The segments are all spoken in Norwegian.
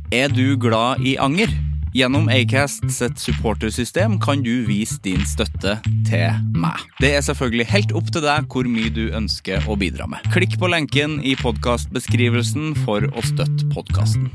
du glad I anger? Gjennom Acast sitt supportersystem kan du vise din støtte til meg. Det selvfølgelig helt opp til deg hvor mye du ønsker å bidra med. Klikk på lenken I podcastbeskrivelsen for å støtte podcasten.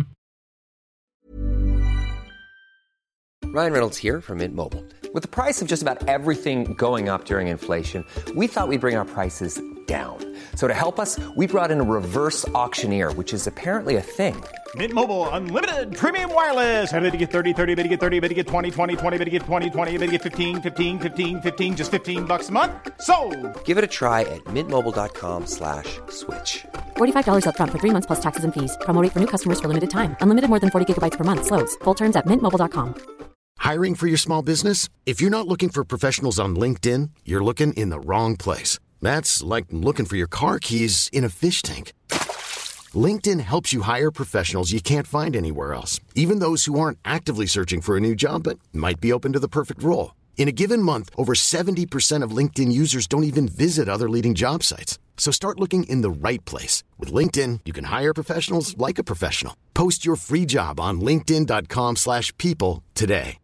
Ryan Reynolds here from Mint Mobile. With the price of just about everything going up during inflation, we thought we'd bring our prices down. So to help us, we brought in a reverse auctioneer, which is apparently a thing. Mint Mobile Unlimited Premium Wireless. How to get 30, 30, bit to get 30, bit to get 20, 20, 20, bit to get 20, 20, bit to get 15, 15, 15, 15, just $15 a month? Sold! Give it a try at mintmobile.com/switch. $45 up front for 3 months plus taxes and fees. Promo rate for new customers for limited time. Unlimited more than 40 gigabytes per month. Slows full terms at mintmobile.com. Hiring for your small business? If you're not looking for professionals on LinkedIn, you're looking in the wrong place. That's like looking for your car keys in a fish tank. LinkedIn helps you hire professionals you can't find anywhere else, even those who aren't actively searching for a new job but might be open to the perfect role. In a given month, over 70% of LinkedIn users don't even visit other leading job sites. So start looking in the right place. With LinkedIn, you can hire professionals like a professional. Post your free job on linkedin.com/people today.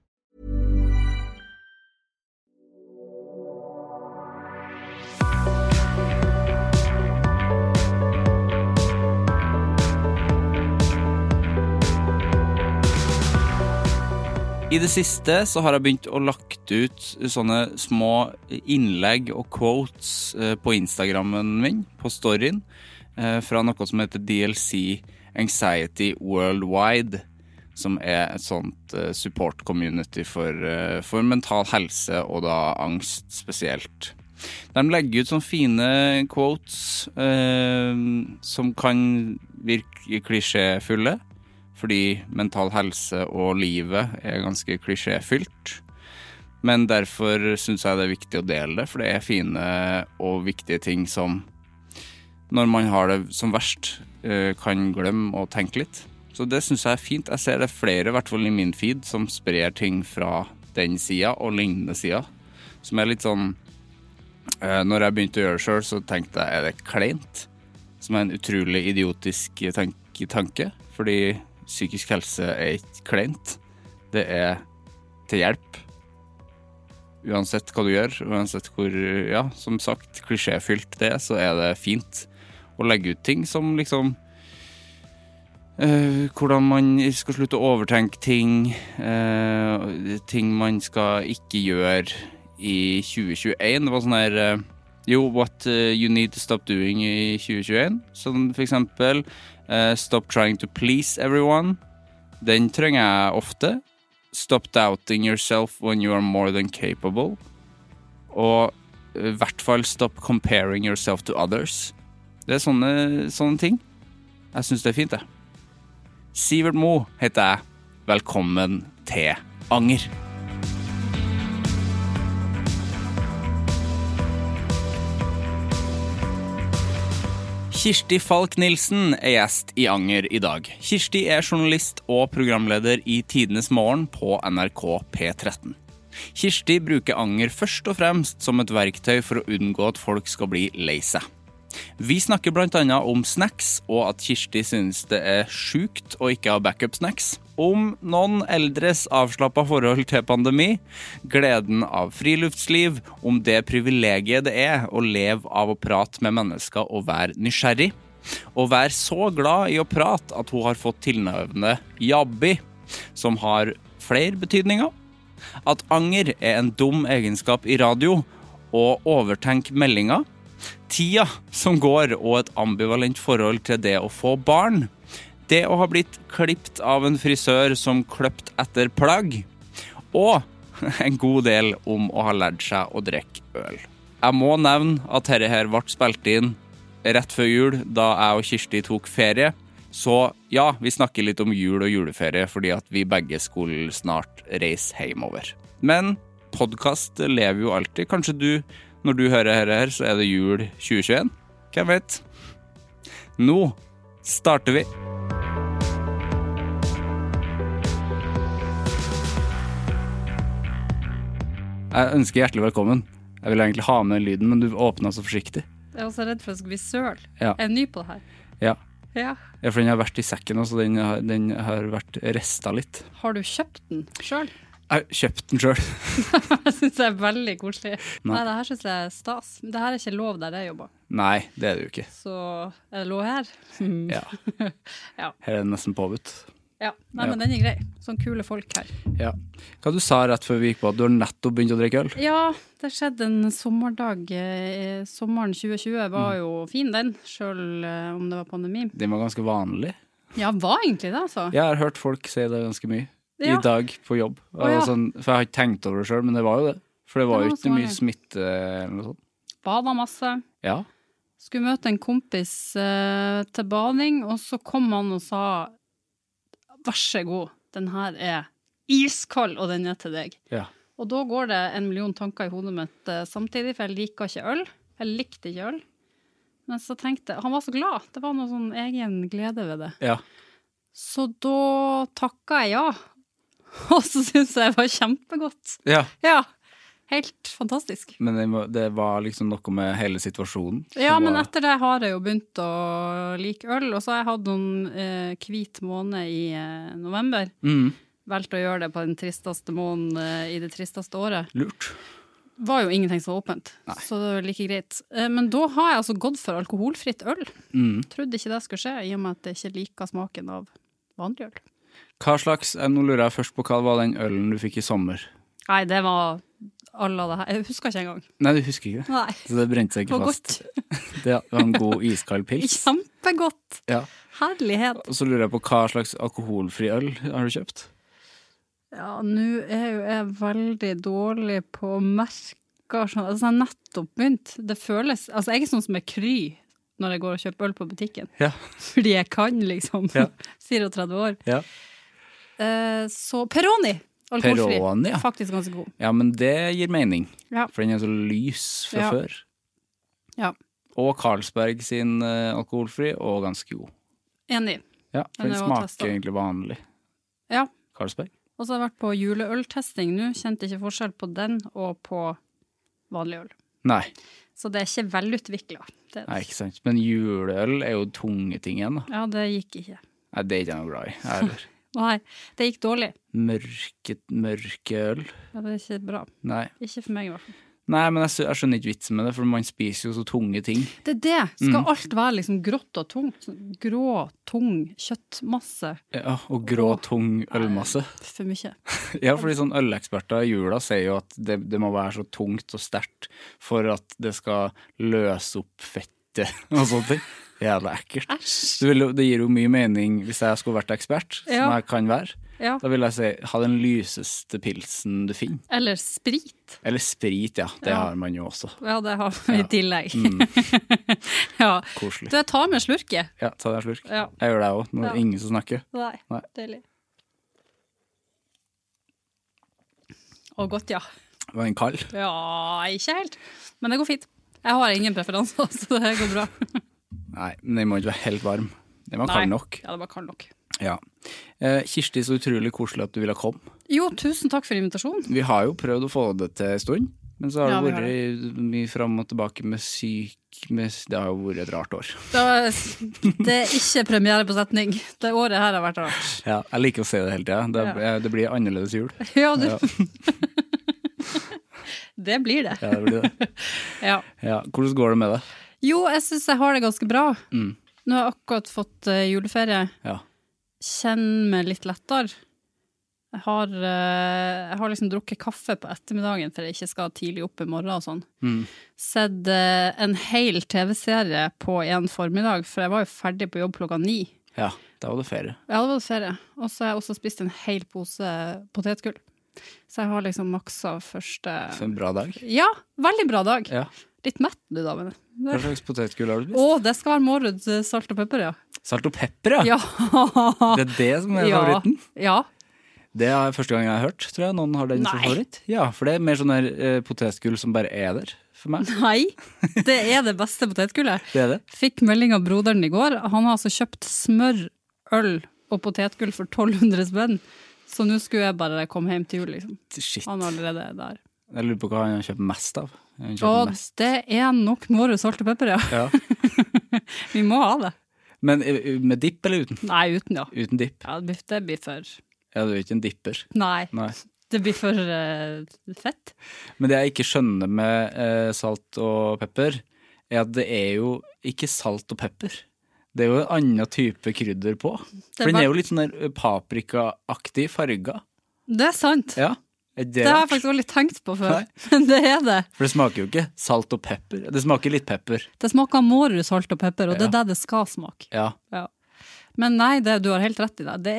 I det siste så har jeg begynt å lagt ut sånne små innlegg og quotes på Instagrammen min, på storyen, fra noe som heter DLC Anxiety Worldwide, som et sånt support community for mental helse og da angst spesielt. De legger ut sånne fine quotes som kan virke klisjéfulle, fordi mental helse og livet ganske klisjéfylt. Men derfor synes jeg det viktig å dele det, for det fine og viktige ting som, når man har det som verst, kan glemme og tenke litt. Så det synes jeg fint. Jeg ser det flere, I hvert fall I min feed, som sprer ting fra den siden og lignende siden, som litt sånn, når jeg begynte å gjøre det selv, så tenkte jeg, det kleint? Som en utrolig idiotisk tanke, fordi psykisk helse ikke kleint. Det til hjelp. Uansett hva du gjør, uansett hvor, ja, som sagt, klisjéfylt det, så det fint å legge ut ting som liksom hvordan man skal slutte å overtenke ting, ting man skal ikke gjøre I 2021. Det var sånn her, what you need to stop doing I 2021. Som for eksempel, stop trying to please everyone. Den trenger jeg ofte. Stop doubting yourself when you are more than capable. Og I hvert fall stop comparing yourself to others. Det sånne ting. Jeg synes det fint det. Sivert Mo heter jeg. Velkommen til Anger. Kirsti Falk-Nielsen gjest I Anger I dag. Kirsti journalist og programleder I Tidenes Morgen på NRK P13. Kirsti bruker anger først og fremst som et verktøy for å unngå at folk skal bli lei seg. Vi snakker blant annet om snacks, og at Kirsti synes det sjukt å ikke ha backup-snacks. Om noen eldres avslappet forhold til pandemi, gleden av friluftsliv, om det privilegiet det å leve av å prate med mennesker og være nysgjerrig, og være så glad I å prate at hun har fått tilnavnet Jabbi, som har flere betydninger. At anger en dum egenskap I radio, og overtenk meldinger, tida som går og et ambivalent forhold til det å få barn, det å ha blitt klippet av en frisør som kløpt etter plagg, og en god del om å ha lært seg å drikke øl. Jeg må nevne at dette her ble spilt inn rett før jul, da jeg og Kirsti tok ferie, så ja, vi snakker litt om jul og juleferie, fordi at vi begge skulle snart reise hjemover. Men podcast lever jo alltid. Kanskje du, når du hører her, så det jul 2021? Hvem vet? Nå starter vi. Jeg ønsker hjertelig velkommen. Jeg vil egentlig ha med den lyden, men du åpnet så forsiktig. Jeg også redd for at det skal bli søl. Ja. Jeg ny på det her. Ja. Ja. Ja, for den har vært i sekken, så den har vært restet litt. Har du kjøpt den selv? Jeg har kjøpt den selv. Jeg synes det er veldig koselig. Nei. Nei, det her synes jeg er stas. Det her er ikke lov der jeg jobber. Nei, det er det jo ikke. Så er det lov her? Ja. Ja. Her er det nesten påbudt. Ja, nei, men den er grei. Sånn kule folk her. Ja. Hva du sa rett før vi gikk på, at du har nettopp begynt å drikke øl? Ja, det skjedde en sommerdag. Sommeren 2020 var jo fin den, selv om det var pandemi. Den var ganske vanlig. Ja, var egentlig det, altså. Jeg har hørt folk si det ganske mye. Ja. I dag på jobb. Ja. Sånn, for jeg har ikke tenkt over det selv, men det var jo det. For det var jo ikke mye smitte eller noe sånt. Bada masse. Ja. Skulle møte en kompis til bading, og så kom han og sa, vær så god, den her er iskald, og den er til deg. Ja. Og da går det 1 million tanker i hodet mitt samtidig, for jeg liker ikke øl. Jeg likte ikke øl. Men så tenkte jeg, han var så glad. Det var noe sånn egen glede ved det. Ja. Så da takket jeg ja. Og så synes jeg det var kjempegodt. Ja. Ja, helt fantastisk. Men det var liksom noe med hele situasjonen. Ja, men etter det har jeg jo begynt å like øl, og så har jeg hatt noen hvit måned i november. Valgt å gjøre det på den tristeste måneden i det tristeste året. Lurt. Var jo ingenting som var åpent, så det var like greit. Men da har jeg altså gått for alkoholfritt øl. Trodde ikke det skulle skje, i og med at jeg ikke liker smaken av vanlig øl. Hva slags, nå lurer jeg først på hva var den ølen du fikk i sommer? Nei, det var alle det her. Jeg husker ikke engang. Nei, du husker ikke det? Nei. Så det brente seg ikke fast. Det var en god iskald pils. Kjempegodt. Ja. Herlighet. Og så lurer jeg på hva slags alkoholfri øl har du kjøpt? Ja, nå er jo jeg veldig dårlig på merker. Altså, jeg har nettopp begynt. Det føles, altså jeg er sånn som er kry når jeg går og kjøper øl på butikken. Ja. Fordi jeg kan liksom. Ja. 34 år. Ja. Så Peroni. Alkoholfri. Peroni, ja. Faktisk ganske god. Ja, men det gir mening. Ja. For den er så lys fra før. Ja. Og Carlsberg sin alkoholfri, og ganske god. Enig. Ja, for Den den er jo smaker testet. egentlig vanlig. Ja. Carlsberg. Og så har jeg vært på juleøltesting nå. Kjente ikke forskjell på den og på vanlig øl. Nei. Så det er ikke velutviklet. Nei, ikke sant. Men juleøl er jo tunge ting igjen da. Ja, det gikk ikke. Nei, det er ikke jeg noe glad i. Eller. Nei, det gikk dårlig. Mørke øl. Ja, det er ikke bra. Nei. Ikke for meg i hvert fall. Nei, men jeg skjønner ikke vitsen med det, for man spiser jo så tunge ting. Det er det. Skal alt være liksom grått og tungt? Grå, tung kjøttmasse. Ja, og grå, tung ølmasse. For mye. Ja, fordi sånn øleksperter i jula sier jo at det må være så tungt og sterkt for at det skal løse opp fettet og sånne ting. Jævla ekkelt. Det gir jo mye mening hvis jeg skulle vært ekspert, som jeg kan være. Ja. Da vil jeg si, ha den lyseste pilsen du finner. Eller sprit. Eller sprit, ja. Det har man jo også. Ja, det har vi i tillegg. Ja. Koselig. Du, jeg tar med slurket. Ja, ta deg en slurk. Ja. Jeg gjør det også, når det er ingen som snakker. Nei. Deilig. Og godt, ja. Var den kald? Ja, ikke helt. Men det går fint. Jeg har ingen preferanser, så det går bra. Nei, men den må ikke være helt varm. Den var kald nok. Ja, det var kald nok. Ja. Kirsti, så utrolig koselig at du ville komme. Jo, tusen takk for invitasjonen. Vi har jo prøvd å få det til en stund, men så har Ja, det vi har vært mye frem og tilbake med det har jo vært et rart år. Det er ikke premiere på setning. Det året her har vært rart. Ja, jeg liker å se det hele tiden. Det blir annerledes jul. Ja, du. Det blir det. Ja, det blir det. Ja. Ja, hvordan går det med det? Jo, jeg synes jeg har det ganske bra. Nå har jeg akkurat fått juleferie. Ja. Kjenner meg litt lettere. Jeg har liksom drukket kaffe på ettermiddagen for jeg ikke skal tidlig opp i morgen og sånn. Sett en hel TV-serie på en formiddag, for jeg var jo ferdig på jobb 9:00. Ja, da var det ferie. Ja, det var ferie. Og så har jeg også spist en hel pose potetgull. Så jeg har liksom maksa første... For en bra dag. Ja, veldig bra dag. Ja. Litt mett du da, men... Hva slags potetgull har du spist? Det skal være Mårud salt og pepper, ja. Salt og pepper, ja? Ja. Det er det som er favoritten? Ja. Det er første gang jeg har hørt, tror jeg. Noen har den som favoritt. Ja, for det er mer sånn der potetgull som bare er der for meg. Nei, det er det beste potetgullet. Det er det. Fikk melding av broderen i går. Han har altså kjøpt smør, øl og potetgull for 1200 spenn. Så nå skulle jeg bare komme hjem til jul, liksom. Shit. Han er allerede der. Jeg lurer på hva han har kjøpt mest av. Det er nok Mårud salt og pepper, ja. Vi må ha det. Men med dipp eller uten? Nei, uten, ja. Uten dipp. Ja, det blir for... Ja, du er ikke en dipper. Nei, Nei. det blir for fett. Men det jeg ikke skjønner med salt og pepper, er at det er jo ikke salt og pepper. Det er jo en annen type krydder på. For den er jo litt sånn der paprika-aktig farga. Det er sant. Ja. Det har jeg faktisk aldri tenkt på før. Men det er det. For det smaker jo ikke salt og pepper. Det smaker litt pepper. Det smaker Mårud salt og pepper, og det er det det skal smake. Ja. Ja. Men nei, du har helt rett i det.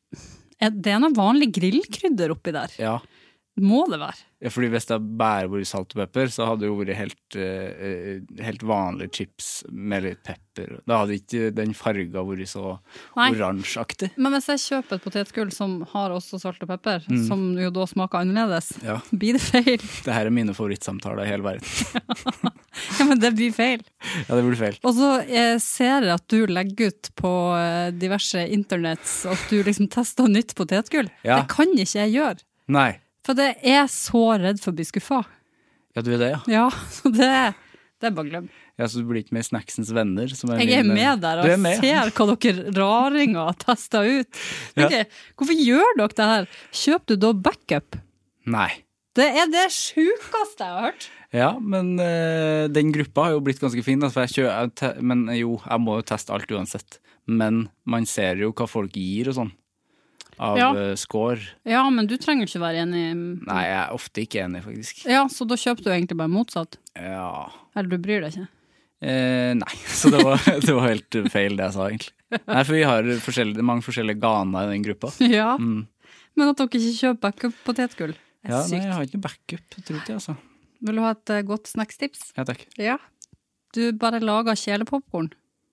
Det er noe vanlig grillkrydder oppi der. Ja. Må det være. Ja, fordi hvis det bare vært salt og pepper, så hadde det jo vært helt vanlige chips med litt pepper. Da hadde ikke den farga vært så oransjeaktig. Men hvis jeg kjøper et potetgull som har også salt og pepper, som jo da smaker annerledes, blir det feil? Det her er mine favorittsamtaler i hele verden. Ja, men det blir feil. Ja, det blir feil. Og så ser jeg at du legger ut på diverse internets at du liksom tester nytt potetgull. Ja. Det kan ikke jeg gjøre. Nei. For det er så redd for å bli skuffa. Ja, du er det, ja. Ja, så det er bare glem. Ja, så du blir ikke med Snacksens venner? Jeg er med der og ser hva dere raringer tester ut. Okay, hvorfor gjør dere det her? Kjøper du da backup? Nei. Det er det sjukeste jeg har hørt. Ja, men den gruppa har jo blitt ganske fin. For men jo, jeg må jo teste alt uansett. Men man ser jo hva folk gir og sånn. Av score. Ja, men du trenger ikke være enig. Nei, jeg er ofte ikke enig, faktisk. Ja, så da kjøper du egentlig bare motsatt? Ja. Eller du bryr deg ikke? Nei, så det var helt feil det jeg sa, egentlig. Nei, for vi har mange forskjellige ganer i den gruppa. Ja, men at dere ikke kjøper backup potetgull er sykt. Nei, jeg har ikke noe backup, tror ikke, altså. Vil du ha et godt snackstips? Ja, takk. Ja. Du bare lager kjelepopcorn.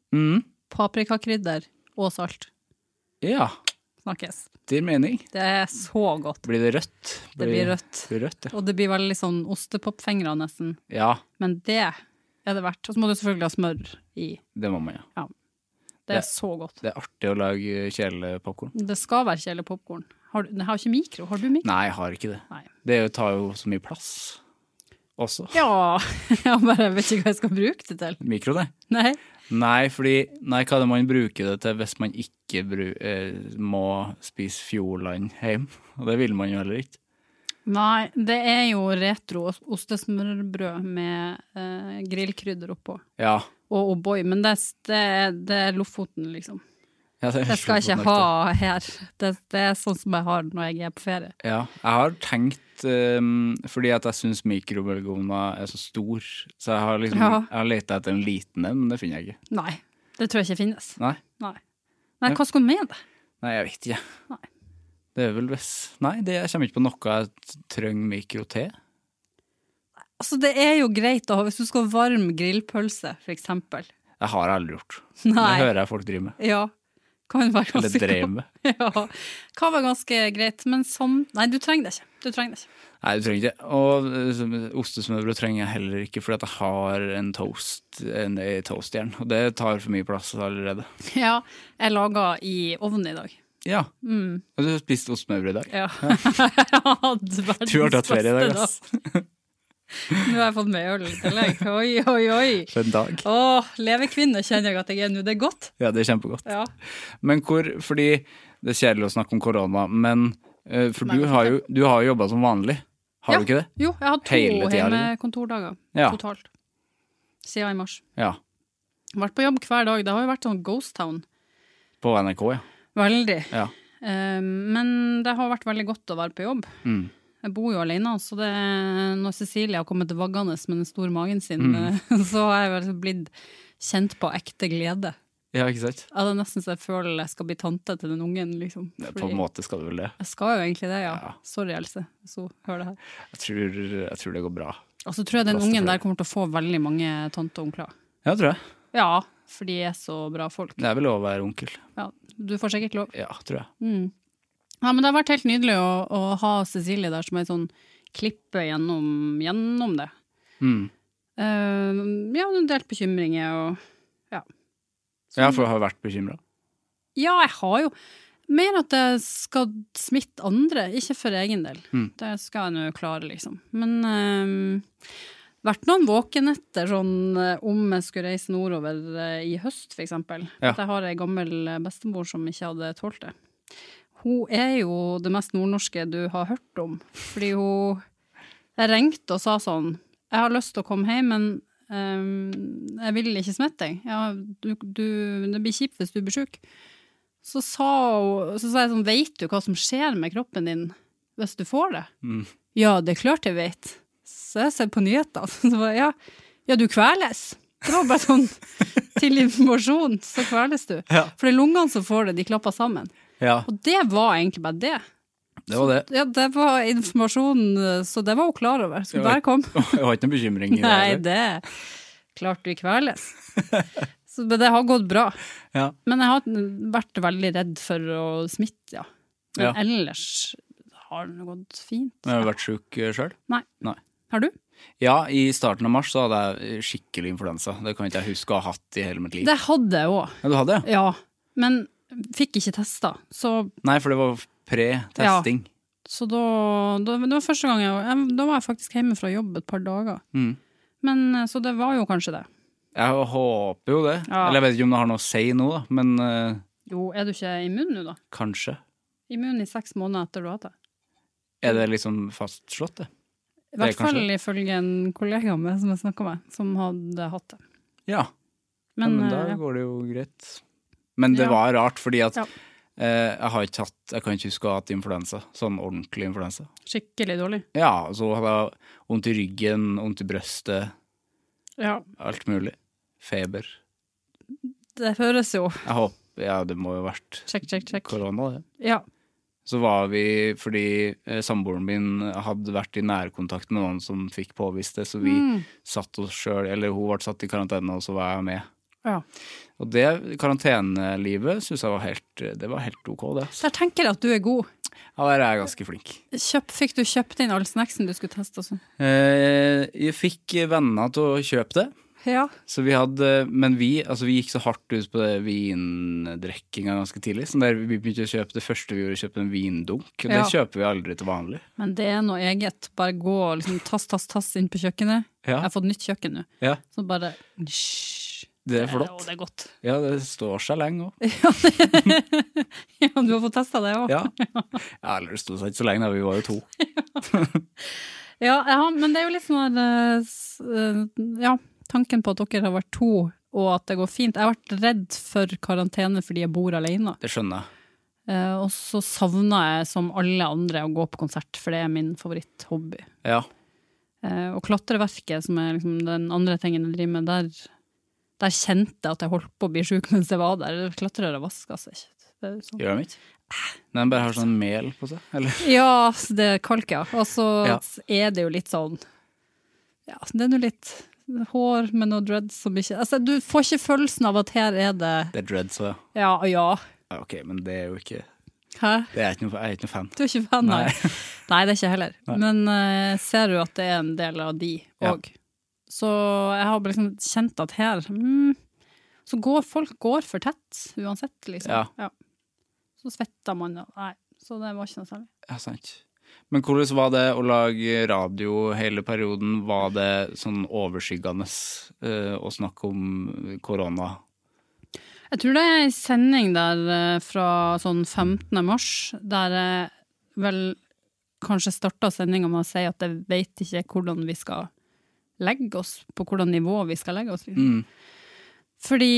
Paprikakrydder og salt. Ja. Snakkes. Det gir mening. Det er så godt. Blir det rødt? Det blir rødt. Ja. Og det blir veldig sånn ostepopfengere nesten. Ja. Men det er det verdt. Og så må du selvfølgelig ha smør i. Det må man, ja. Det er så godt. Det er artig å lage kjelepopcorn. Det skal være kjelepopcorn. Jeg har ikke mikro. Har du mikro? Nei, jeg har ikke det. Nei. Det tar jo så mye plass også. Ja, jeg bare vet ikke hva jeg skal bruke det til. Mikro, det? Nei, hva er det man bruker det til hvis man ikke må spise Fjordland hjem? Og det vil man jo heller ikke. Nei, det er jo retro ostesmørbrød med grillkrydder oppå. Ja. Og O'boy, men det er Lofoten, liksom. Ja, det skal jeg ikke ha her. Det er sånn som jeg har når jeg er på ferie. Ja, jeg har tenkt, fordi at jeg synes mikrobølgeovner er så stor, så jeg har letet etter en liten en, men det finner jeg ikke. Nei, det tror jeg ikke finnes. Nei, hva skal du med det? Nei, jeg vet ikke. Nei. Det er vel jeg kommer ikke på noe jeg trenger mikro til. Altså, det er jo greit å ha, hvis du skal varme grillpølse, for eksempel. Jeg har aldri gjort. Nei. Det hører jeg folk driver med. Ja. Kan være ganske eller drev med. Ja, kan være ganske greit, men nei, du trenger det ikke. Nei, du trenger ikke. Og ostesmørbrød trenger jeg heller ikke, fordi at jeg har en toastjern, og det tar for mye plass allerede. Ja, jeg laget i ovnen i dag. Ja, og du har spist ostesmørbrød i dag? Ja. Jeg hadde verdens du har tatt ferie i dag, ass. Nå har jeg fått med øl i tillegg. Oi. For en dag. Levekvinne kjenner jeg at jeg er nå. Det er godt. Ja, det er kjempegodt. Ja. Men fordi det er kjedelig å snakke om korona, men for du har jo jobbet som vanlig. Har du ikke det? Jo, jeg har 2 hjemmekontordager totalt. Siden i mars. Ja. Vært på jobb hver dag. Det har jo vært sånn ghost town. På NRK, ja. Veldig. Ja. Men det har vært veldig godt å være på jobb. Jeg bor jo alene, så når Cecilie har kommet til vaggene med den store magen sin, så har jeg vel blitt kjent på ekte glede. Ja, ikke sant? Ja, det er nesten så jeg føler jeg skal bli tante til den ungen, liksom. På en måte skal du vel det? Jeg skal jo egentlig det, ja. Sorry, Else, så hør det her. Jeg tror det går bra. Og så tror jeg den ungen der kommer til å få veldig mange tante og onkler. Ja, tror jeg. Ja, for de er så bra folk. Det er vel lov å være onkel. Ja, du får sikkert lov. Ja, tror jeg. Ja, men det har vært helt nydelig å ha Cecilie der som er sånn klippe gjennom det. Ja, en delt bekymringer og ja. Ja, for du har vært bekymret? Ja, jeg har jo mer at jeg skal smitte andre, ikke for egen del. Det skal jeg nå klare, liksom. Men vært noen våkenetter sånn, om jeg skulle reise nordover i høst, for eksempel. Ja. At jeg har en gammel bestemor som ikke hadde tålt det. Hun jo det mest nordnorske du har hørt om. Fordi jeg ringte og sa sånn, jeg har lyst til å komme hjem, men jeg vil ikke smitte deg. Ja, det blir kjipt hvis du blir syk. Så sa jeg sånn, vet du hva som skjer med kroppen din hvis du får det? Ja, det klart jeg vet. Så jeg ser på nyheter. Så var ja, du kveles. Det var bare sånn, til informasjon, så kveles du. Ja. For det lungene som får det, de klapper sammen. Ja. Og det var egentlig bare det. Det var det. Ja, det var informasjon, så det var hun klar over. Så der kom. Jeg har ikke noen bekymring i det. Nei, det klart du kveles. Så det har gått bra. Ja. Men jeg har vært veldig redd for å smitte, ja. Men ellers har det gått fint. Har du vært syk selv? Nei. Har du? Ja, i starten av mars så hadde jeg skikkelig influensa. Det kan ikke jeg huske å ha hatt i hele mitt liv. Det hadde jeg også. Ja, du hadde? Ja, men fikk ikke testa. Så... Nei, for det var pre-testing. Ja. Så det var første gang da var jeg faktisk hjemme fra jobb et par dager. Men så det var jo kanskje det. Jeg håper jo det. Ja. Eller jeg vet ikke om det har noe å si nå da, men... Jo, du ikke immun nå da? Kanskje. Immun i 6 måneder etter du har hatt det. Det liksom fastslått det? I hvert fall ifølge en kollega med som jeg snakket med, som hadde hatt det. Ja, men da går det jo greit. Men det var rart, fordi at jeg kan ikke huske å ha hatt influensa, sånn ordentlig influensa. Skikkelig dårlig? Ja, så hadde jeg vondt i ryggen, vondt i brøstet, alt mulig. Feber. Det høres jo. Jeg håper, det må jo ha vært korona, det. Ja. Så var vi, fordi samboeren min hadde vært i nærkontakt med noen som fikk påvist det, så vi satt oss selv, eller hun ble satt i karantene, og så var jeg med. Ja. Og det karantenelivet synes jeg det var helt ok, det. Så jeg tenker at du god. Ja, der er jeg ganske flink. Fikk du kjøpt inn all snacksen du skulle teste også? Jeg fikk venner til å kjøpe det. Ja. Så vi hadde, men vi gikk så hardt ut på det vindrekkinga ganske tidlig, så der vi begynte å kjøpe det første vi gjorde, kjøpe en vindunk, og det kjøper vi aldri til vanlig. Men det noe eget, bare gå og liksom tass inn på kjøkkenet. Jeg har fått nytt kjøkken nå. Ja. Så bare, det flott. Det godt. Ja, det står seg lenge også. Ja, du har fått testet det også. Ja, eller det stod seg ikke så lenge da, vi var jo 2. Ja, men det er jo litt sånn tanken på at dere har vært 2, og at det går fint. Jeg har vært redd for karantene fordi jeg bor alene. Det skjønner jeg. Og så savner jeg som alle andre å gå på konsert, for det er min favoritthobby. Ja. Og klatreverket, som er liksom den andre tingen jeg driver med, der kjente jeg at jeg holdt på å bli syk mens jeg var der. Klatrer og vasker seg ikke. Sånn. Gjør de ikke? Nei, den bare har sånn mel på seg, eller? Ja, det er kalk, ja. Og så er det jo litt sånn, det er jo litt hår med noe dreads som ikke, altså du får ikke følelsen av at her er det... Det er dreads, så ja. Ja. Ok, men det er jo ikke... Hæ? Jeg er ikke noe fan. Du er ikke fan, nei. Nei, det er ikke heller. Nei. Men ser du at det er en del av de også? Så jeg har liksom kjent at her, så folk går for tett, uansett, liksom. Ja. Så svetter man, nei, så det var ikke noe særlig. Ja, sant. Men hvordan var det å lage radio hele perioden? Var det sånn overskyggende å snakke om korona? Jeg tror det er en sending der fra sånn 15. mars, der jeg vel kanskje startet sendingen med å si at jeg vet ikke hvordan vi skal legge oss, på hvordan nivå vi skal legge oss. Fordi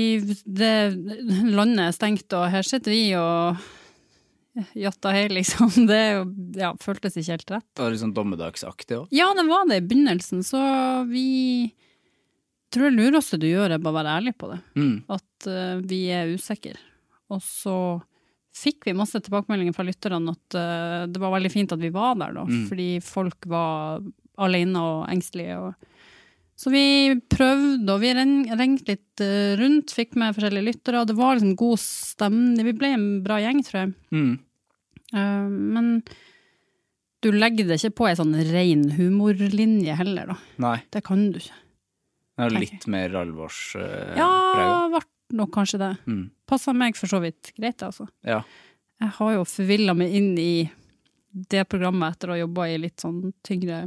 landet er stengt, og her sitter vi og jatta hei, liksom. Det føltes ikke helt rett. Det var litt sånn dommedagsaktig også? Ja, det var det i begynnelsen, så vi tror det lureste du gjør er bare å være ærlig på det. At vi er usikre. Og så fikk vi masse tilbakemeldinger fra lytterne at det var veldig fint at vi var der da, fordi folk var alene og engstelige. Så vi prøvde, og vi ringte litt rundt, fikk med forskjellige lyttere, og det var liksom god stemning. Vi ble en bra gjeng, tror jeg. Men du legger det ikke på en sånn ren humorlinje heller, da. Nei. Det kan du ikke. Det er litt mer alvorspreget. Ja, det var nok kanskje det. Passet meg for så vidt greit, altså. Ja. Jeg har jo forvillet meg inn i det programmet etter å ha jobbet i litt sånn tyngre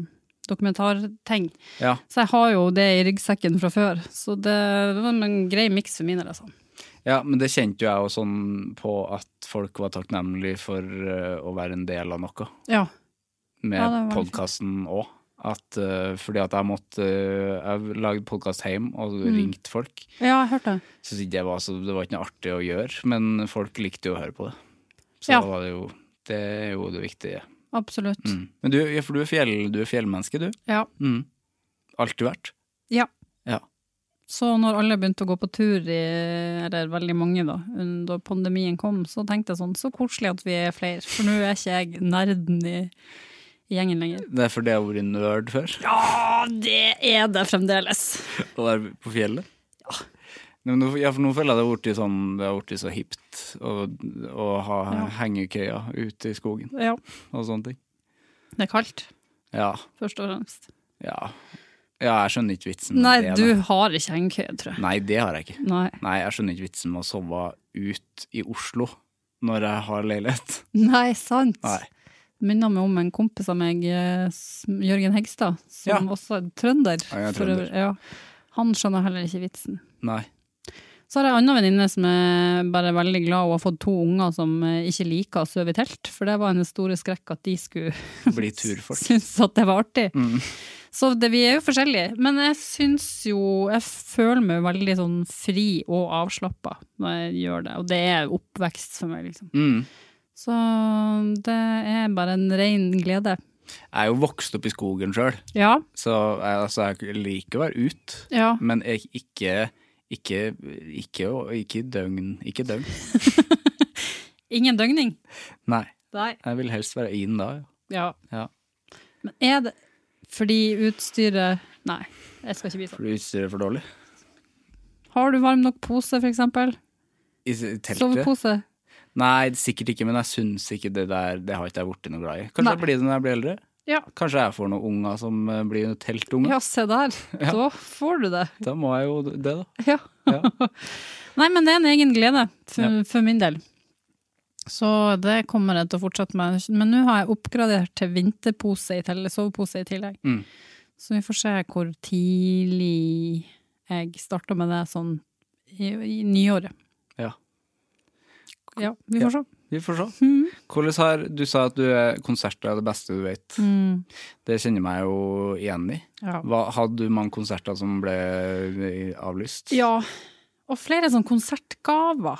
dokumentarting. Ja. Så jeg har jo det i ryggsekken fra før. Så det var en grei miks for min del, altså. Ja, men det kjente jo jeg jo sånn på at folk var takknemlige for å være en del av noe. Ja. Med Ja, det var podcasten også. Fordi at jeg lagde podcast hjemme og ringte folk. Ja, jeg hørte det. Så det var ikke noe artig å gjøre, men folk likte jo å høre på det. Så Ja. da var det er jo det viktige. Absolutt. Men du er fjellmenneske, du? Ja. Alltid vært? Ja. Ja. Så når alle begynte å gå på tur, eller veldig mange da, da pandemien kom, så tenkte jeg sånn, så koselig at vi er flere. For nå er ikke jeg nerden i gjengen lenger. Det er fordi jeg har vært nerd før? Ja, det er det fremdeles. Å være på fjellet? Ja. For nå føler jeg det har vært så hipt å ha hengekøya ute i skogen Ja, og sånne ting. det er kaldt, Ja, først og fremst. ja, jeg skjønner ikke vitsen med Nei, det. du har ikke hengekøye, tror jeg. Nei, det har jeg ikke. Nei, Jeg skjønner ikke vitsen med å sove ut i Oslo når jeg har leilighet. Nei, sant. Nei. Minner meg om en kompis av meg, Jørgen Hegstad, som Ja. også er trønder. Ja, jeg er for trønder. øvrig. Ja. Han skjønner heller ikke vitsen. Nei. Så har jeg en annen venninne som er bare veldig glad og har fått 2 unger som ikke liker å sove i telt, for det var hennes store skrekk at de skulle Bli turfolk. synes at det var artig. Så vi er jo forskjellige, men jeg føler meg veldig sånn fri og avslappet når jeg gjør det, og det er oppvekst for meg, liksom. Så det er bare en ren glede. Jeg er jo vokst opp i skogen selv, Ja, så jeg liker å være ut, ja. men jeg ikke døgn. Ikke døgn. Ingen døgning. Nei, Nei. jeg vil helst være inn da. Ja. Ja. Men er det fordi utstyret... Nei, jeg skal ikke bli sånn. For utstyret er for dårlig. Har du varm nok pose, for eksempel? I teltet? Sovepose? Nei, sikkert ikke, men jeg synes ikke det har ikke jeg vært noe glad i. Kanskje Nei. jeg blir det når jeg blir eldre? Ja. Kanskje jeg får noen unger som blir noen teltunger? Ja, se der. Da får du det. Da må jeg jo det da. Ja. Ja. Nei, men det er en egen glede for min del. Så det kommer jeg til å fortsette med. Men nå har jeg oppgradert til vinterpose sovepose i tillegg. Så vi får se hvor tidlig jeg starter med det sånn i nyåret. Ja. Ja, vi får se. Vi får se. Du sa at konserter er det beste du vet. Det kjenner meg jo igjen i. Ja. Hadde du mange konserter som ble avlyst? Ja, og flere sånn konsertgaver,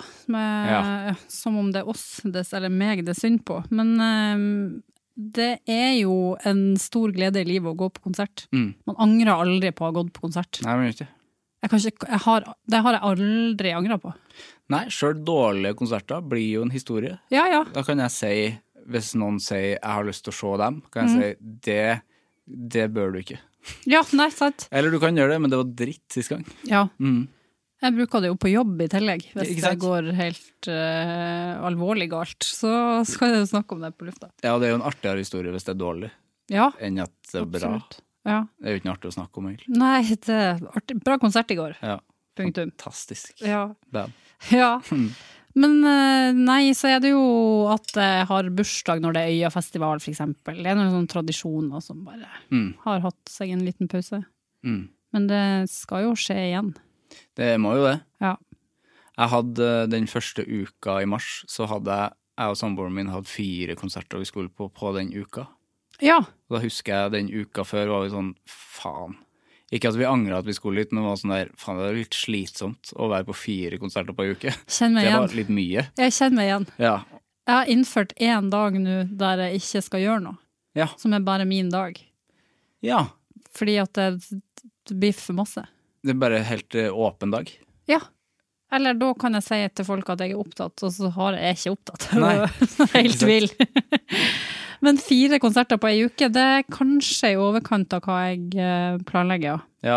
som om det er oss, eller meg det er synd på. Men det er jo en stor glede i livet å gå på konsert. Man angrer aldri på å ha gått på konsert. Nei, men ikke. Det har jeg aldri angret på. Nei, selv dårlige konserter blir jo en historie. Ja, ja. Da kan jeg si, hvis noen sier jeg har lyst til å se dem, kan jeg si det bør du ikke. Ja, nei, sant. Eller du kan gjøre det, men det var dritt sist gang. Ja. Jeg bruker det jo på jobb i tillegg. Hvis Ikke det sant? går helt alvorlig galt, så skal jeg jo snakke om det på lufta. Ja, det er jo en artigere historie hvis det er dårlig, Ja, enn at det er bra. absolutt. Ja. Det er jo ikke noe artig å snakke om, egentlig. Nei, det er artig. Bra konsert i går. Ja, Punktum. fantastisk. Ja. Bam. Ja. Men nei, så er det jo at jeg har bursdag når det er Øyafestival, for eksempel. Det er noen sånne tradisjoner som bare har hatt seg en liten pause. Men det skal jo skje igjen. Det må jo det. Ja. Jeg hadde den første uka i mars, så hadde jeg og samboeren min hatt 4 konserter vi skulle på den uka. Ja. Og da husker jeg den uka før var vi sånn, faen. Ikke at vi angret at vi skulle litt, men det var sånn der, faen, det var litt slitsomt å være på 4 konserter på uke. Kjenn meg Det igjen. var litt mye. Jeg kjenner meg igjen. Ja. Jeg har innført en dag nå der jeg ikke skal gjøre noe, Ja. som er bare min dag. Ja. Fordi at det blir for masse. Det er bare helt åpen dag. Ja. Eller da kan jeg si til folk at jeg er opptatt, og så er jeg ikke opptatt. Nei. Helt vill. Men 4 konserter på en uke, det er kanskje i overkant av hva jeg planlegger. Ja.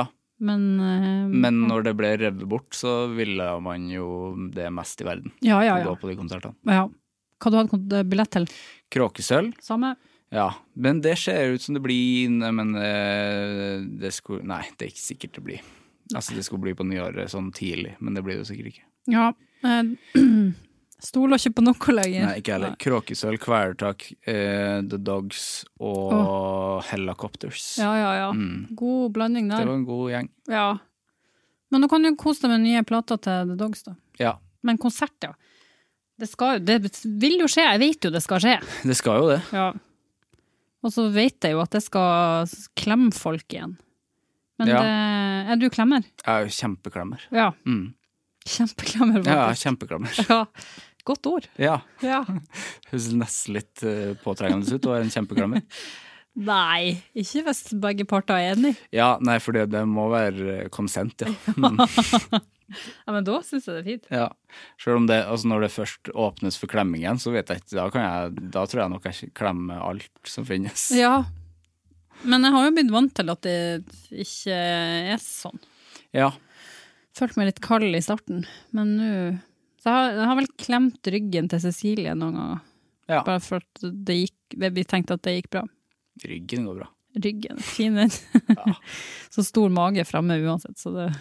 Men når det ble revet bort, så ville man jo det mest i verden. Ja. Å gå på de konsertene. Ja. Hva du hadde billett til? Kråkesølv. Samme? Ja, men det ser ut som det blir, men det er ikke sikkert det blir. Altså det skulle bli på nyåret sånn tidlig, men det blir det sikkert ikke. Ja. Stoler ikke på noe lenger. Nei, ikke heller. Kråkesølv, Kvelertak, The Dogs og Helicopters. Ja. God blanding der. Det var en god gjeng. Ja. Men nå kan du kose deg med nye plater til The Dogs da. Ja. Men konsert, ja. Det vil jo skje, jeg vet jo det skal skje. Det skal jo det. Ja. Og så vet jeg jo at det skal klemme folk igjen. Men er du klemmer? Jeg er jo kjempeklemmer. Ja. Kjempeklemmer, faktisk. Ja, kjempeklemmer. Ja, godt ord. Ja. Ja. Høres nesten litt påtrengende ut å være en kjempeklemmer. Nei, ikke hvis begge parter er enige. Ja, nei, for det må være konsent, ja. Ja, men da synes jeg det er fint. Ja, selv om det, altså når det først åpnes for klemmingen, så vet jeg ikke, da tror jeg nok jeg klemmer alt som finnes. Ja, men jeg har jo blitt vant til at det ikke er sånn. Ja. Følte meg litt kald i starten, men nå... Så jeg har vel klemt ryggen til Cecilie noen ganger. Ja. Bare for at vi tenkte at det gikk bra. Ryggen går bra. Ryggen, fin den. Ja. Så stor mage fremme uansett, så det...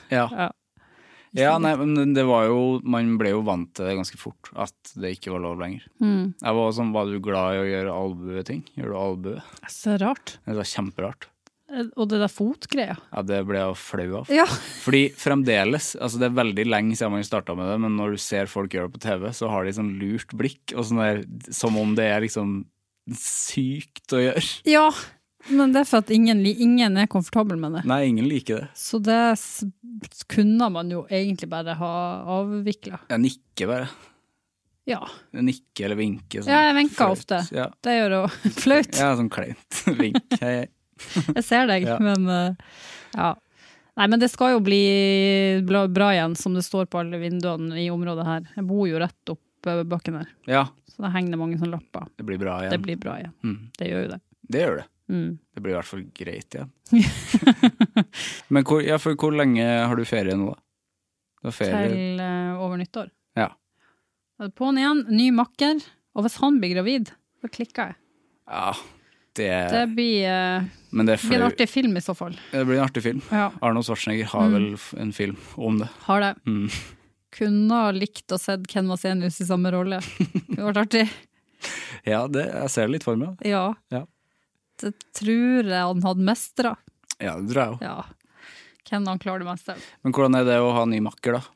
Ja, nei, men det var jo, man ble jo vant til det ganske fort, at det ikke var lov lenger. Jeg var sånn, var du glad i å gjøre albueting? Gjør du albue? Så rart. Det var kjemperart. Og det der fotgreia. Ja, det ble jeg flau av. Ja. Fordi fremdeles, altså det er veldig lenge siden man startet med det, men når du ser folk gjøre det på TV, så har de sånn lurt blikk, og sånn der, som om det er liksom sykt å gjøre. Ja, men det er for at ingen er komfortabel med det. Nei, ingen liker det. Så det kunne man jo egentlig bare ha avviklet. Jeg nikker bare. Ja. Jeg nikker eller vinker. Sånn Ja, jeg vinker flaut. ofte. Ja. Det gjør jo flaut. Ja, sånn kleint. Vink. Hei. Jeg ser deg, Ja. men ja. Nei, men det skal jo bli bra igjen, som det står på alle vinduene i området her. Jeg bor jo rett opp bakken her. Ja, Så det henger mange sånne lapper. det blir bra igjen. Det blir bra igjen. Det gjør jo det. Det gjør det. Det blir i hvert fall greit igjen. Men hvor lenge har du ferie nå da? Du har ferie? Til over nyttår. Ja. Da er det på'n igjen, ny makker, og hvis han blir gravid, så klikker jeg. Ja, Det blir men det en artig film i så fall. Det blir en artig film. Ja. Arnold Schwarzenegger har vel en film om det. Har det. Kunne ha likt å sett Ken Vasenius i samme rolle. Det var artig. Ja, jeg ser det litt for meg. Ja. Ja. Det tror jeg han hadde mestra. Ja, det tror jeg også. Ja. Ken han klarer det meste. Men hvordan er det å ha ny makker da?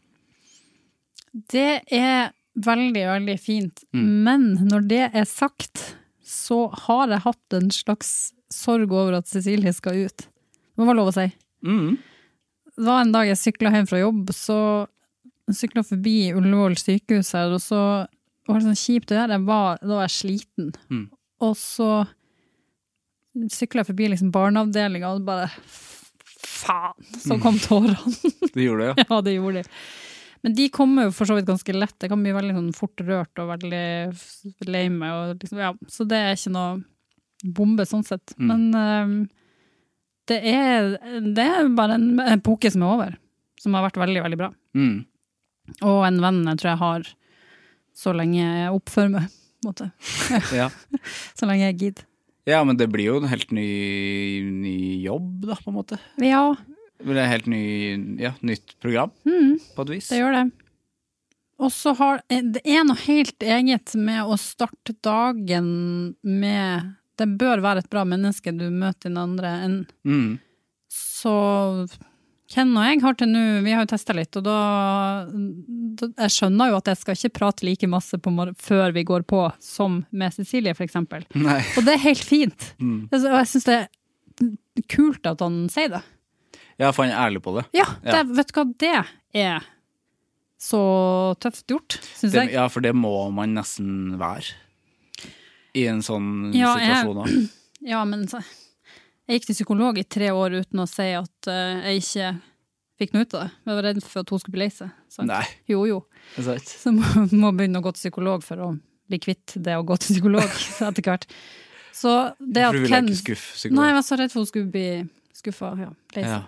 Det er veldig, veldig fint. Men når det er sagt, så har jeg hatt en slags sorg over at Cecilie skal ut. Det må være lov å si. Det var en dag jeg syklet hjem fra jobb, så syklet forbi Ullevål sykehus her, og så var det sånn kjipt å gjøre. Da var jeg sliten. Og så syklet jeg forbi liksom barneavdelingen, og bare faen, så kom tårene. Det gjorde det, ja. Ja, det gjorde de. Men de kommer jo for så vidt ganske lett. Det kan bli veldig sånn fort rørt og veldig lei meg. Og liksom, ja. Så det er ikke noe bombe sånn sett. Men det er bare en epoke som er over. Som har vært veldig, veldig bra. Og en venn jeg tror jeg har så lenge jeg oppfører meg. På en måte. Ja. Så lenge jeg gidder. Ja, men det blir jo en helt ny jobb da, på en måte. Ja. Det er helt nytt program, på et vis. Det gjør det. Og så det er noe helt eget med å starte dagen med, det bør være et bra menneske du møter den andre enn. Så Ken og jeg har til nå, vi har jo testet litt, og da jeg skjønner jo at jeg skal ikke prate like masse før vi går på, som med Cecilie for eksempel. Nei. Og det er helt fint. Og jeg synes det er kult at han sier det. Ja, for han er ærlig på det. Ja, vet du hva, det er så tøft gjort, synes jeg. Ja, for det må man nesten være i en sånn situasjon da. Ja, men jeg gikk til psykolog i 3 år uten å si at jeg ikke fikk noe ut av det. Jeg var redd for at hun skulle bli lei seg. Nei. Jo. Det er sant. Så må begynne å gå til psykolog for å bli kvitt det å gå til psykolog etter hvert. Så det at For du vil ikke skuffe psykolog? Nei, jeg var så redd for hun skulle bli skuffa, ja. Ja.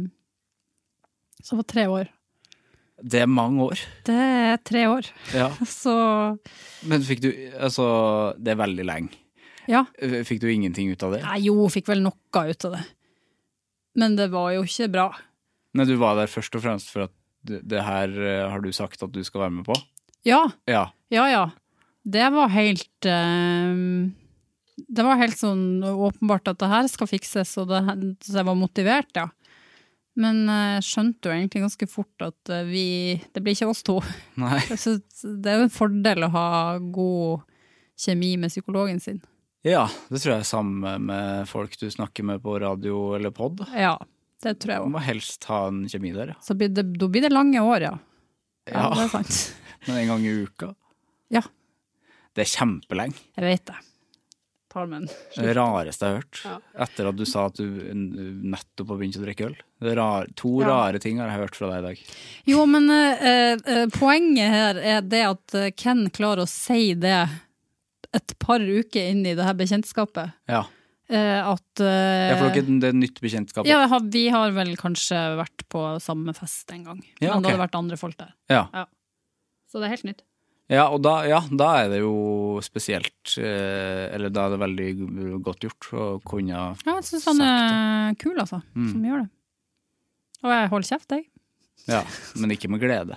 Så det var 3 år. Det er mange år. Det er 3 år. Ja. Så... Men fikk du, altså, det er veldig lenge. Ja. Fikk du ingenting ut av det? Nei, jo, fikk vel noe ut av det. Men det var jo ikke bra. Nei, du var der først og fremst for at det her har du sagt at du skal være med på? Ja. Ja. Ja. Det var helt sånn åpenbart at det her skal fikses, og så jeg var motivert, ja. Men jeg skjønte jo egentlig ganske fort at det blir ikke oss to. Nei. Så det er jo en fordel å ha god kjemi med psykologen sin. Ja, det tror jeg er samme med folk du snakker med på radio eller podd. Ja, det tror jeg Du også. må helst ha en kjemi der, ja. Så da blir det lange år, ja. Ja, det er sant. Men en gang i uka. Ja, Det er kjempelenge. jeg vet det. Tar med en Det rareste jeg har hørt. Ja. Etter at du sa at du nettopp har begynt å drikke øl. To rare ting har jeg hørt fra deg i dag. Jo, men poenget her er det at Ken klarer å si det et par uker inn i det her bekjentskapet. Ja. At Jeg får ikke det nytt bekjentskap. ja, vi har vel kanskje vært på samme fest en gang. Ja, Men ok. det hadde vært andre folk der. Ja. Så det er helt nytt. Ja, og da er det jo spesielt, eller da er det veldig godt gjort å kunne Ja, jeg synes han er kul, altså, som gjør det. Og jeg holder kjeft, jeg. Ja, men ikke med glede.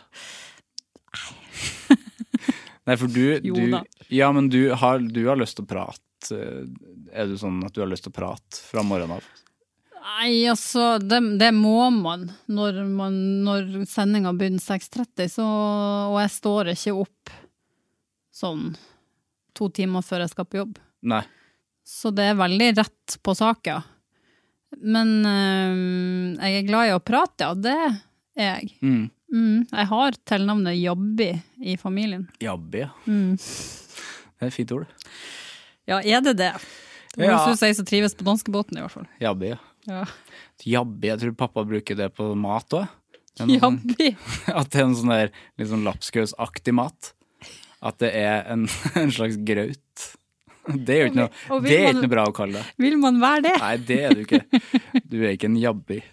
Nei, for Jo da. ja, men du har lyst til å prate. Er du sånn at du har lyst til å prate fra morgenen av? Nei, altså, det må man når sendingen begynner 6:30, og jeg står ikke opp sånn 2 timer før jeg skal på jobb. Nei. Så det er veldig rett på saken. Men jeg er glad i å prate, ja, det er jeg. Jeg har tilnavnet Jabbi i familien. Jabbi, ja. Det er et fint ord. Ja, er det det? Det Ja. høres ut som jeg som trives på danskebåten i hvert fall. Jabbi, ja. Ja. Jabbi, jeg tror pappa bruker det på mat også. Det er noe sånn- Jabbi. At det er en sånn der litt sånn lapskausaktig mat. At det er en slags graut. Det er jo ikke Og noe, vil det er man- ikke noe bra å kalle det. Vil man være det? Nei, det er du ikke. Du er ikke en jabbi.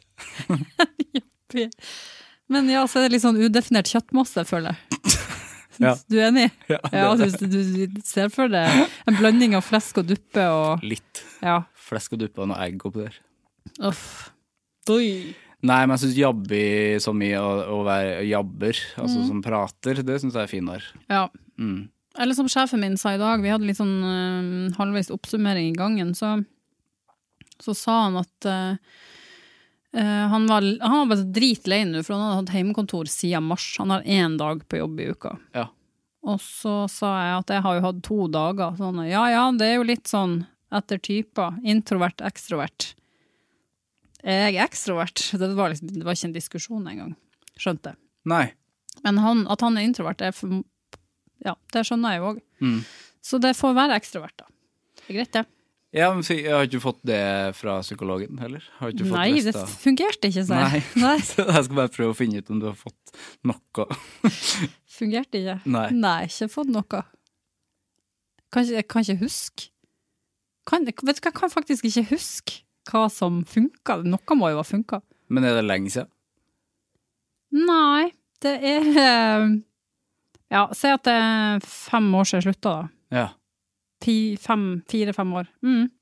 Men ja, så er det litt sånn udefinert kjøttmasse, føler jeg. Ja. Du er enig? Ja, Ja, du ser for deg en blanding av flesk og duppe og Litt ja. flesk og duppe og noe egg oppi der. Uff. Doi. Nei, men jeg synes jabbi så mye å være jabber, altså som prater, det synes jeg er finere. Ja. Eller som sjefen min sa i dag, vi hadde litt sånn halvveis oppsummering i gangen, så sa han at han var bare dritlei nå, for han hadde hatt hjemmekontor siden mars. Han har 1 dag på jobb i uka. Ja. Og så sa jeg at jeg har jo hatt 2 dager. Sånn, ja, det er jo litt sånn etter typer. Introvert, ekstrovert. Er jeg ekstrovert? Det var ikke en diskusjon engang. Skjønte. Nei. Men at han er introvert, ja, det skjønner jeg jo også. Så det får være ekstrovert da. Det er greit det. Ja, men jeg har ikke fått det fra psykologen heller. Har ikke fått Nei, det lista. fungerte ikke, så jeg. Nei. Så jeg skal bare prøve å finne ut om du har fått noe. Fungerte ikke? Nei. Ikke fått noe. Jeg kan ikke huske. Vet du hva, jeg kan faktisk ikke huske hva som funket. Noe må jo ha funket. Men er det lenge siden? Nei, det er ja, si at det er 5 år siden jeg sluttet da. Ja. 4-5 år.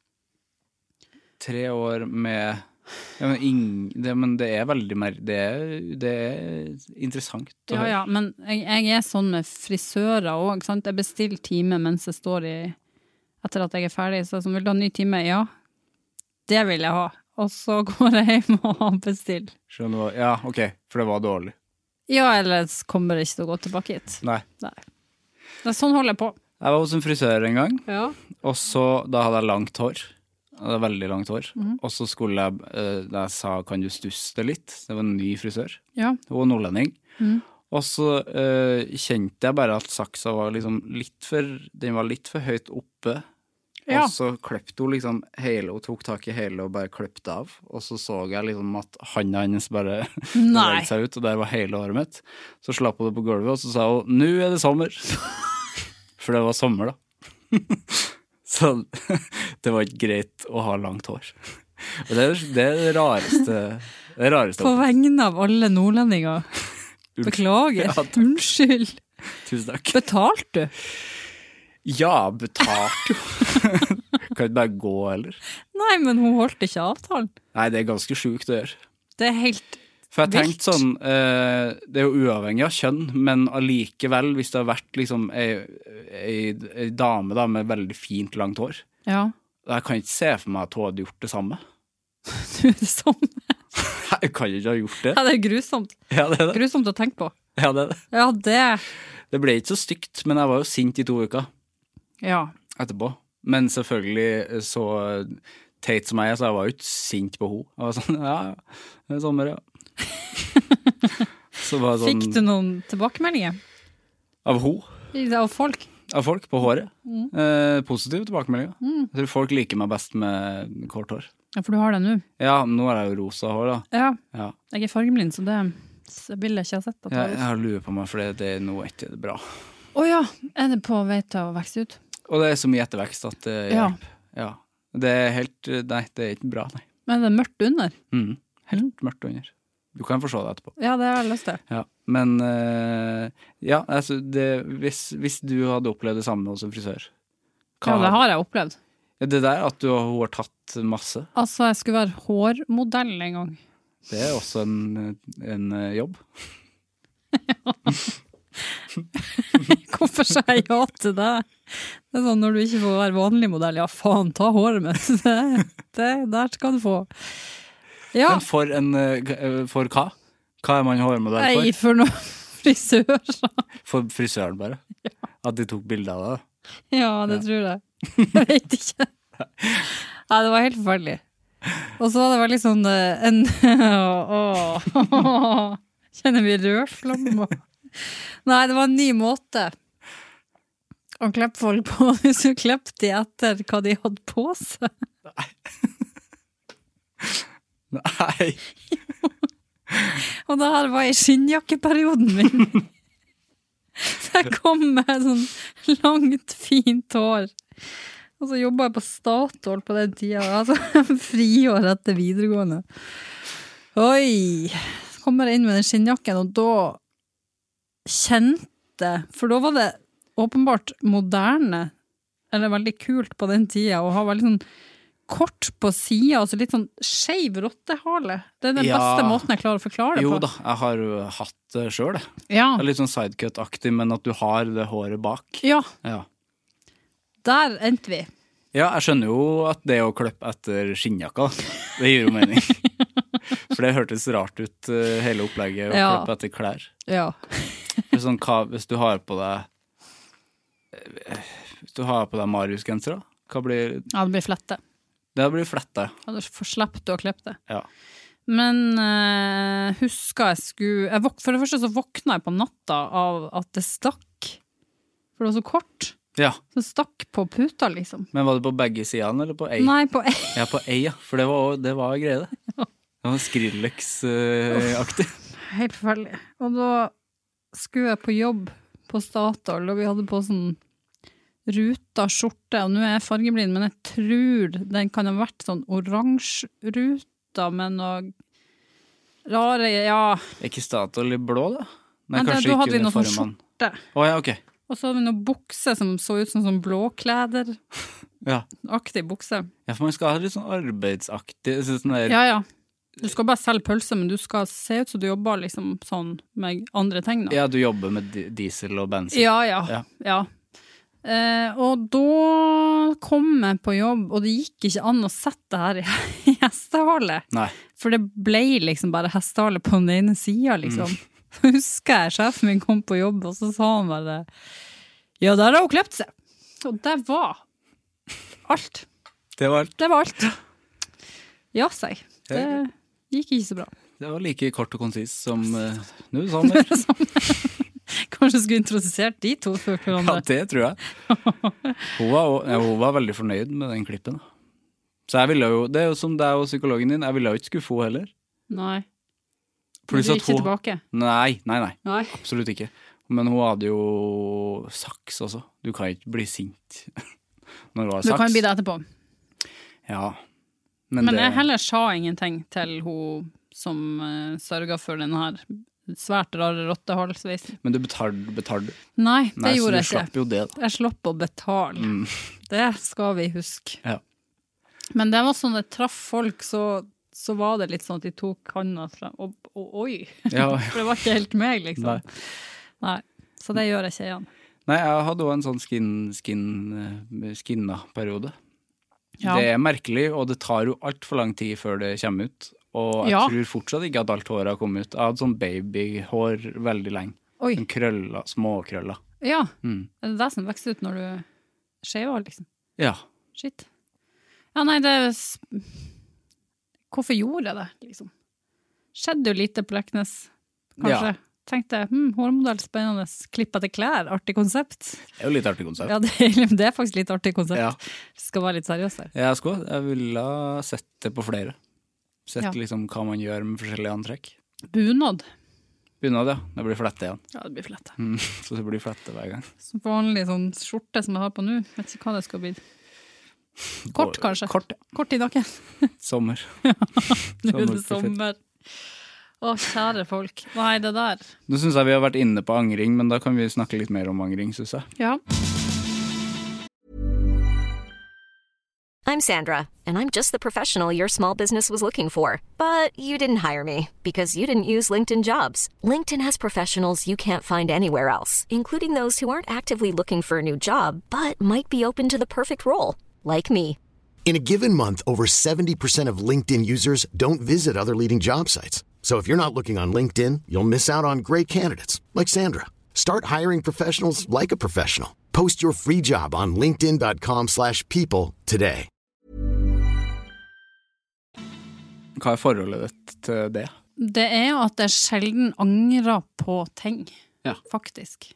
3 år med ja, men det er veldig mer det er interessant å høre. Ja, men jeg er sånn med frisører også, sant? Jeg bestiller time mens jeg står etter at jeg er ferdig, så som vil du ha ny time? Ja, det vil jeg ha. Og så går jeg hjem og bestiller. Skjønner du? Ja, ok, for det var dårlig. Ja, eller kommer jeg ikke til å gå tilbake hit. Nei. Det er sånn holder jeg på. Jeg var hos en frisør en gang, Ja. og så da hadde jeg langt hår. Jeg hadde veldig langt hår. Og så skulle jeg, da jeg sa, kan du stusse det litt? Det var en ny frisør. Ja. Hun var nordlending. Og så kjente jeg bare at saksa var liksom den var litt for høyt oppe. Ja. Og så kløpte hun liksom hele, hun tok tak i hele og bare kløpte av. Og så jeg liksom at handa hennes bare Nei. beveget seg ut, og der var hele håret mitt. Så slapp hun det på gulvet, og så sa hun, nå er det sommer. For det var sommer da. Så det var ikke greit å ha langt hår. Og det er det rareste. På vegne av alle nordlendinger. Beklager. Ja, Unnskyld. Tusen takk. Betalt du? Ja, betalt jo. Kan ikke bare gå, eller? Nei, men hun holdt ikke avtalen. Nei, det er ganske sjukt å gjøre. Det er helt For jeg tenkte sånn, det jo uavhengig av kjønn, men allikevel, hvis det har vært liksom ei dame da, med veldig fint langt hår, jeg kan ikke se for meg at hun hadde gjort det samme. Du det samme? Jeg kan ikke ha gjort det. Ja, det grusomt. Ja, det det. Grusomt å tenke på. Ja, det det. Ja, det. Det ble ikke så stygt, men jeg var jo sint i 2 uker. Ja. Etterpå. Men selvfølgelig så teit som jeg så jeg var jo ikke sint på henne. Jeg var sånn, ja, det sommer, ja. Så var sånn, Fikk du noen tilbakemeldinger? Av henne? Av folk? Av folk på håret. Positive tilbakemeldinger. Jeg tror folk liker meg best med kort hår. Ja, for du har det nå. Ja, nå har jeg jo rosa hår da. Ja. Jeg fargeblind, så det vil jeg ikke ha sett. Jeg har lue på meg, for det er noe ikke bra. Ja, er det på vei til å vekse ut? Og det er så mye ettervekst at det hjelper. Ja. Det er helt, nei, det er ikke bra, nei. Men det er mørkt under? Helt mørkt under. Du kan få se det etterpå. Ja, det har jeg lyst til. Ja, men ja, altså, hvis du hadde opplevd det samme hos en frisør. Ja, det har jeg opplevd. Det der at du har tatt masse. Altså, jeg skulle være hårmodell en gang. Det er også en jobb. Hvorfor sa jeg ja til det? Det er sånn, når du ikke får være vanlig modell, ja faen, ta håret mitt. Det der skal du få. Ja. Men for hva? Hva er man hårmodell for? Nei, for noen frisører. For frisøren bare? Ja. At de tok bilder av det? Ja, det tror jeg. Jeg vet ikke. Nei, det var helt forferdelig. Og så var det veldig sånn kjenner vi rørflammer. Nei, det var en ny måte å kleppe folk på. Hvis du kleppte de etter hva de hadde på seg. Nei. Og det her var i skinnjakkeperioden min. Så jeg kom med sånn langt, fint hår. Og så jobbet jeg på Statoil på den tiden. Altså, friår etter videregående. Oi! Så kommer jeg inn med den skinnjakken, og da kjente, for da var det åpenbart moderne, eller veldig kult på den tiden, å ha veldig sånn kort på siden, altså litt sånn skeiv rottehale. Det er den beste måten jeg klarer å forklare det på. Jo da, jeg har hatt det selv. Ja. Det er litt sånn sidecut-aktig, men at du har det håret bak. Ja. Ja. Der endte vi. Ja, jeg skjønner jo at det å klippe etter skinnjakka, det gir jo mening. For det hørtes rart ut, hele opplegget, å klippe etter klær. Ja. Sånn, hvis du har på deg Marius-genser, hva blir... Ja, det blir flette. Det blir flette. Ja, da slipper du å klippe det. Ja. Men husker jeg skulle... For det første så våkna jeg på natta av at det stakk. For det var så kort. Ja. Så stakk på puta, liksom. Men var det på begge sidene, eller på ei? Nei, på ei. Ja, på ei, ja. For det var greie, det. Ja. Det var Skrillex-aktig. Helt forferdelig. Og da skulle jeg på jobb på Statoil, og vi hadde på sånn ruta skjorte, og nå er jeg fargeblind, men jeg tror den kan ha vært sånn oransje ruta, med noe rare, ja. Ikke Statoil i blå, da? Nei, men kanskje da ikke hadde vi noe sånn skjorte. Ja, ok. Og så hadde vi noen bukse som så ut som sånn blåkleder. Ja. Aktig bukse. Ja, for man skal ha litt sånn arbeidsaktig, sånn der... Ja. Du skal bare selge pølse, men du skal se ut som du jobber liksom sånn med andre ting da. Ja, du jobber med diesel og bensin. Ja. Og da kom jeg på jobb, og det gikk ikke an å sette her i hestehale. Nei. For det ble liksom bare hestehale på den ene siden, liksom. Husker jeg, sjefen min kom på jobb, og så sa han bare, ja, der har hun klept seg. Og det var alt. Det var alt. Ja, sier. Det gikk ikke så bra. Det var like kort og konsis som nå sommer. Kanskje skulle introdusert de to før hverandre. Ja, det tror jeg. Hun var veldig fornøyd med den klippen. Så jeg ville jo, det er jo som deg og psykologen din, jeg ville jo ikke skuffe henne heller. Nei. Men du gikk ikke tilbake? Nei, absolutt ikke. Men hun hadde jo saks også. Du kan ikke bli sint når du har saks. Du kan bli det etterpå. Ja. Men jeg heller sa ingenting til hun som sørget for denne her svært rare rottehalsvis. Men du betalte? Nei, det gjorde jeg ikke. Så du slapp jo det da. Jeg slapp å betale. Det skal vi huske. Ja. Men det var sånn, jeg traff folk så så var det litt sånn at de tok hånda frem, og oi, Ja. for det var ikke helt meg, liksom. Nei. Så det gjør jeg ikke igjen. Nei, jeg hadde også en sånn skinna-periode. Ja. Det er merkelig, og det tar jo alt for lang tid før det kommer ut. Og jeg tror fortsatt ikke at alt håret har kommet ut. Jeg hadde sånn babyhår veldig lenge. Oi. Sånn krøller, småkrøller. Ja, er det som vekster ut når du skjever, liksom? Ja. Shit. Ja, nei, hvorfor gjorde jeg det, liksom? Skjedde jo lite på Leknes, kanskje. Ja. Tenkte, hårmodell, spennende, klippet til klær, artig konsept. Det er jo litt artig konsept. Ja, det er faktisk litt artig konsept. Ja. Det skal være litt seriøst her. Jeg ville ha sett det på flere. Sett liksom hva man gjør med forskjellige antrekk. Bunad. Bunad, ja. Det blir flette igjen. Ja, det blir flette. Så det blir flette hver gang. Så vanlig sånn skjorte som jeg har på nå, vet ikke hva det skal bli. Kort, kanskje? Kort, ja. Kort i nakken. Sommer. Nå er det sommer. Å, kjære folk. Nei, det der. Nå synes jeg vi har vært inne på angring, men da kan vi snakke litt mer om angring, synes jeg. Ja. I'm Sandra, and I'm just the professional your small business was looking for. But you didn't hire me because you didn't use LinkedIn Jobs. LinkedIn has professionals you can't find anywhere else, including those who aren't actively looking for a new job, but might be open to the perfect role, like me. In a given month, over 70% of LinkedIn users don't visit other leading job sites. So if you're not looking on LinkedIn, you'll miss out on great candidates like Sandra. Start hiring professionals like a professional. Post your free job on linkedin.com/people today. Hva er forholdet ditt til det? Det er at jeg sjelden angrer på ting, faktisk.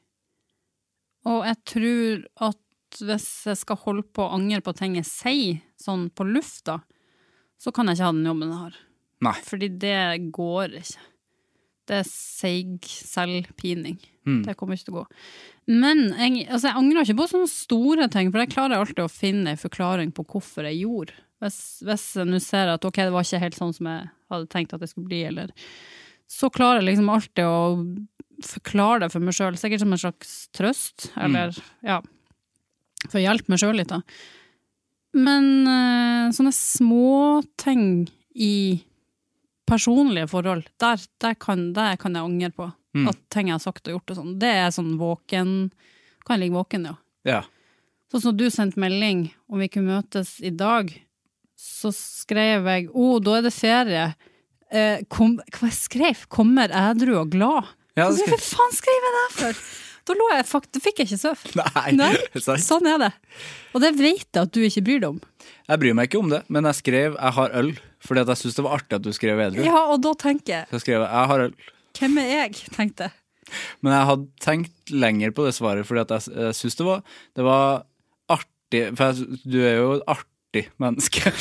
Og jeg tror at hvis jeg skal holde på å angre på ting jeg sier, sånn på lufta, så kan jeg ikke ha den jobben jeg har. Nei. Fordi det går ikke. Det er seig selvpining. Det kommer ikke til å gå. Men jeg angrer ikke på sånne store ting, for jeg klarer alltid å finne en forklaring på hvorfor jeg gjorde. Hvis jeg nå ser at ok, det var ikke helt sånn som jeg hadde tenkt at det skulle bli, eller så klarer jeg liksom alltid å forklare det for meg selv, sikkert som en slags trøst, eller for å hjelpe meg selv litt da. Men sånne små ting i personlige forhold, der kan jeg angre på at ting jeg har sagt og gjort og sånn. Det er sånn våken, kan jeg ligge våken, ja. Ja. Sånn som du sendte melding om vi kunne møtes i dag, så skrev jeg, da er det ferie. Hva jeg skrev? Kommer edru og glad? Ja, så hva faen skrev jeg det for? Da lå jeg faktisk, fikk jeg ikke søv. Nei. Sånn er det. Og det vet jeg at du ikke bryr deg om. Jeg bryr meg ikke om det, men jeg skrev jeg har øl, fordi at jeg synes det var artig at du skrev edru. Ja, og da tenker jeg. Så skrev jeg har øl. Hvem er jeg, tenkte jeg. Men jeg hadde tenkt lenger på det svaret, fordi at jeg synes det var artig, for du er jo et artig menneske.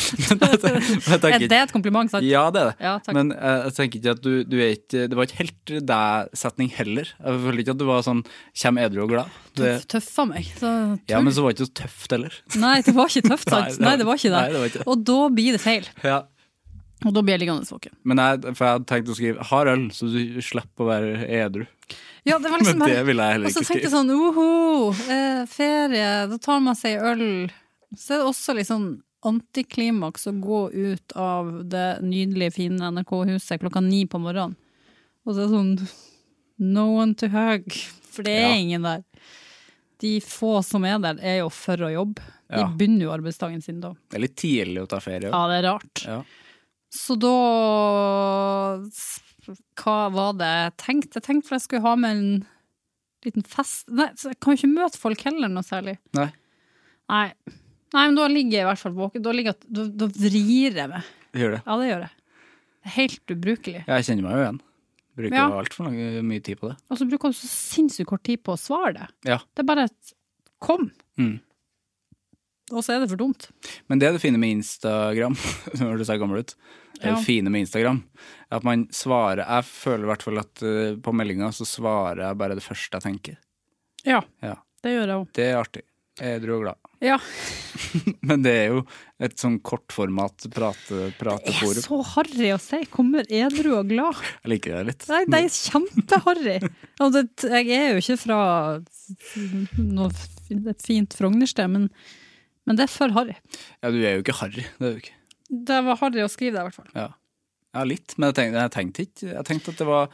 Er det et kompliment sagt? Ja, det er det. Ja, takk. Men jeg tenker ikke at du er ikke, det var ikke helt deg-setning heller. Jeg følte ikke at du var sånn, kjem edru og glad. Tøffa meg. Ja, men så var det ikke så tøft heller. Nei, det var ikke tøft, sant? Nei, det var ikke det. Nei, det var ikke det. Og da blir det feil. Ja. Og da blir jeg liggende våken. Men for jeg hadde tenkt å skrive har øl, så du slipper å være edru. Ja, det var liksom men det ville jeg heller ikke skrive. Og så tenkte jeg sånn, ferie, da tar man seg øl. Så er det også liksom antiklimaks å gå ut av det nydelige, fine NRK-huset 9:00 på morgenen. Og så er det sånn, no one to hug, for det er ingen der. De få som er der er jo for å jobbe. De begynner jo arbeidsdagen sin da. Det er litt tidlig å ta ferie. Ja, det er rart. Ja. Så da, hva var det jeg tenkte? Jeg tenkte for jeg skulle ha med en liten fest. Nei, så jeg kan jo ikke møte folk heller noe særlig. Nei, men da ligger jeg i hvert fall våken. Da vrir jeg meg. Gjør det? Ja, det gjør jeg. Det er helt ubrukelig. Jeg kjenner meg jo igjen. Bruker jo alt for mye tid på det. Og så bruker du så sinnssykt kort tid på å svare det. Ja. Det er bare et kom. Og så er det for dumt. Men det fine med Instagram, når du ser gammel ut, det fine med Instagram, er at man svarer, jeg føler i hvert fall at på meldingen så svarer jeg bare det første jeg tenker. Ja. Det gjør jeg også. Det er artig. Edru og glad. Ja. Men det er jo et sånn kortformat prateforum. Det er så harry å si, kommer edru og glad. Jeg liker det litt. Nei, det er kjempeharry. Jeg er jo ikke fra et fint Frognersted, men det er for harry. Ja, du er jo ikke harry, det er du ikke. Det var harry å skrive det i hvert fall. Ja. Ja, litt, men jeg tenkte ikke. Jeg tenkte at det var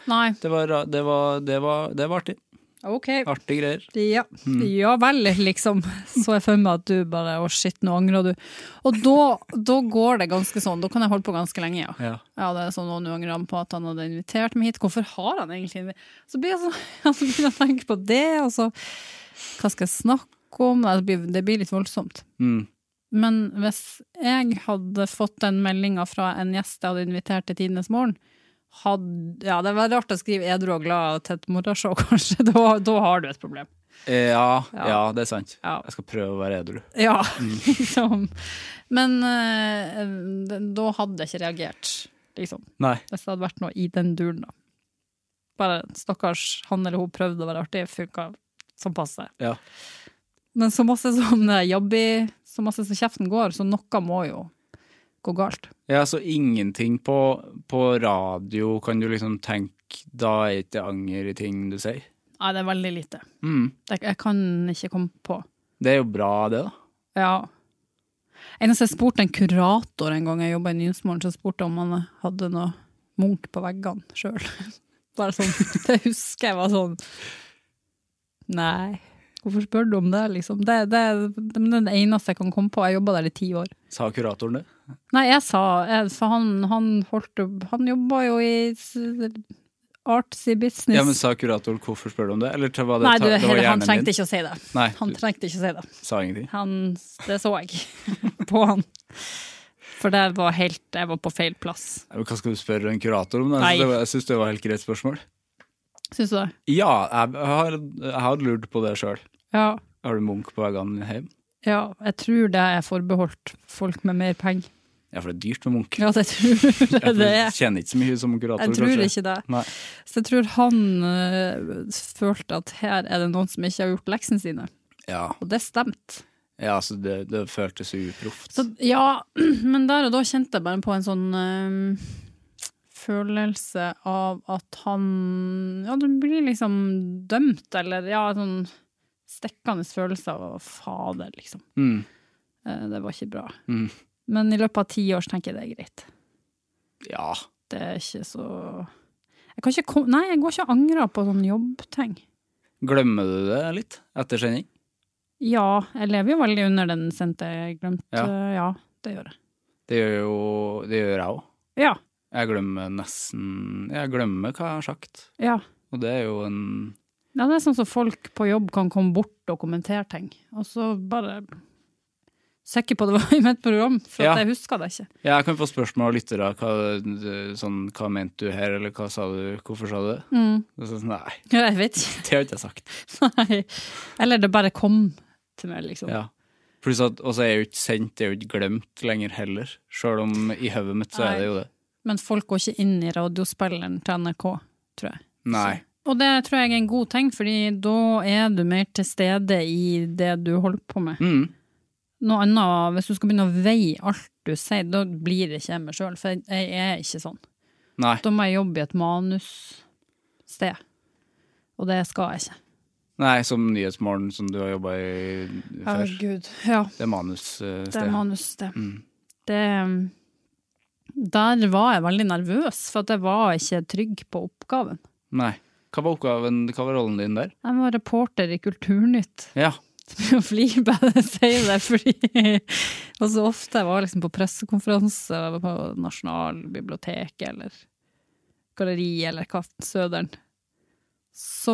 artig. Ok. Artige greier. Ja. Ja vel, liksom. Så jeg for meg at du bare, shit, nå angrer du. Og da går det ganske sånn, da kan jeg holde på ganske lenge, ja. Ja, det er sånn, nå angrer han på at han hadde invitert meg hit. Hvorfor har han egentlig Så blir jeg sånn, så begynner jeg å tenke på det, og så, hva skal jeg snakke om? Det blir litt voldsomt. Men hvis jeg hadde fått den meldingen fra en gjest jeg hadde invitert til Tidenes Morgen, det var rart å skrive edru og glad til et morgenshow, kanskje. Da har du et problem. Ja, det er sant. Ja. Jeg skal prøve å være edru. Ja, liksom. Men da hadde jeg ikke reagert, liksom. Nei. Hvis det hadde vært noe i den duren, da. Bare stakkars han eller hun prøvde å være artig, funket som passer. Ja. Men så masse som jabbi, så masse som kjeften går, så noe må jo gå galt. Ja, så ingenting på radio kan du liksom tenke, da er ikke anger i ting du sier? Nei, det er veldig lite. Jeg kan ikke komme på. Det er jo bra det da. Ja. Jeg spurte en kurator en gang jeg jobbet i Nyhetsmorgen, så spurte om han hadde noe Munch på veggene selv. Bare sånn, det husker jeg var sånn, nei, hvorfor spør du om det, liksom? Det er den eneste jeg kan komme på. Jeg jobbet der i 10 år. Sa kuratoren det? Nei, for han jobbet jo i artsy business. Ja, men sa kuratoren hvorfor spør du om det? Eller var det, nei, det var han trengte ikke å si det. Nei, han trengte ikke å si det. Sa ingenting? Det så jeg på han. For det var jeg var på feil plass. Hva skal du spørre en kurator om? Jeg synes det var helt greit spørsmål. Synes du det? Ja, jeg har lurt på det selv. Ja. Har du Munch på veggene hjemme? Ja, jeg tror det er forbeholdt folk med mer penger. Ja, for det er dyrt med Munch. Ja, det tror jeg det er. Jeg kjenner ikke så mye som kurator, jeg tror kanskje. Ikke det. Nei. Så jeg tror han følte at her er det noen som ikke har gjort leksen sine. Ja. Og det stemte. Ja, så det føltes uproft. Så, ja, men der og da kjente jeg bare på en sånn følelse av at han, det blir liksom dømt, eller sånn stekkende følelse av fader, liksom. Det var ikke bra. Men i løpet av 10 år så tenker jeg det er greit. Ja. Det er ikke så... jeg går ikke og angrer på sånn jobbting. Glemmer du det litt etter sending? Ja, jeg lever jo veldig under den sendte jeg glemt. Ja, det gjør jeg. Det gjør jeg også. Ja. Jeg glemmer hva jeg har sagt. Ja. Og det er jo en... Ja, det er sånn som folk på jobb kan komme bort og kommentere ting. Og så bare... Søkker på det var i mitt program, for at jeg husker det ikke. Ja, jeg kan få spørsmål av lyttere, hva mente du her, eller hva sa du, hvorfor sa du det? Sånn, nei, jeg vet ikke. Det har ikke jeg sagt. Nei, eller det bare kom til meg, liksom. Ja, pluss at også er jeg jo ikke sendt, det er jo ikke glemt lenger heller, selv om i høvet mitt så er det jo det. Men folk går ikke inn i radiospilleren til NRK, tror jeg. Nei. Og det tror jeg er en god ting, fordi da er du mer til stede i det du holder på med. Noe annet, hvis du skal begynne å veie alt du sier, da blir det ikke jeg meg selv, for jeg er ikke sånn. Nei. Da må jeg jobbe i et manussted, og det skal jeg ikke. Nei, som Nyhetsmorgen som du har jobbet i før. Gud, ja. Det er manussted. Det er manussted. Der var jeg veldig nervøs, for at jeg var ikke trygg på oppgaven. Nei. Hva var oppgaven, hva var rollen din der? Jeg var reporter i Kulturnytt. Ja. Jeg flirer bare å si det, fordi og så ofte jeg var liksom på pressekonferanse på Nasjonalbiblioteket eller galleri eller Søderen, så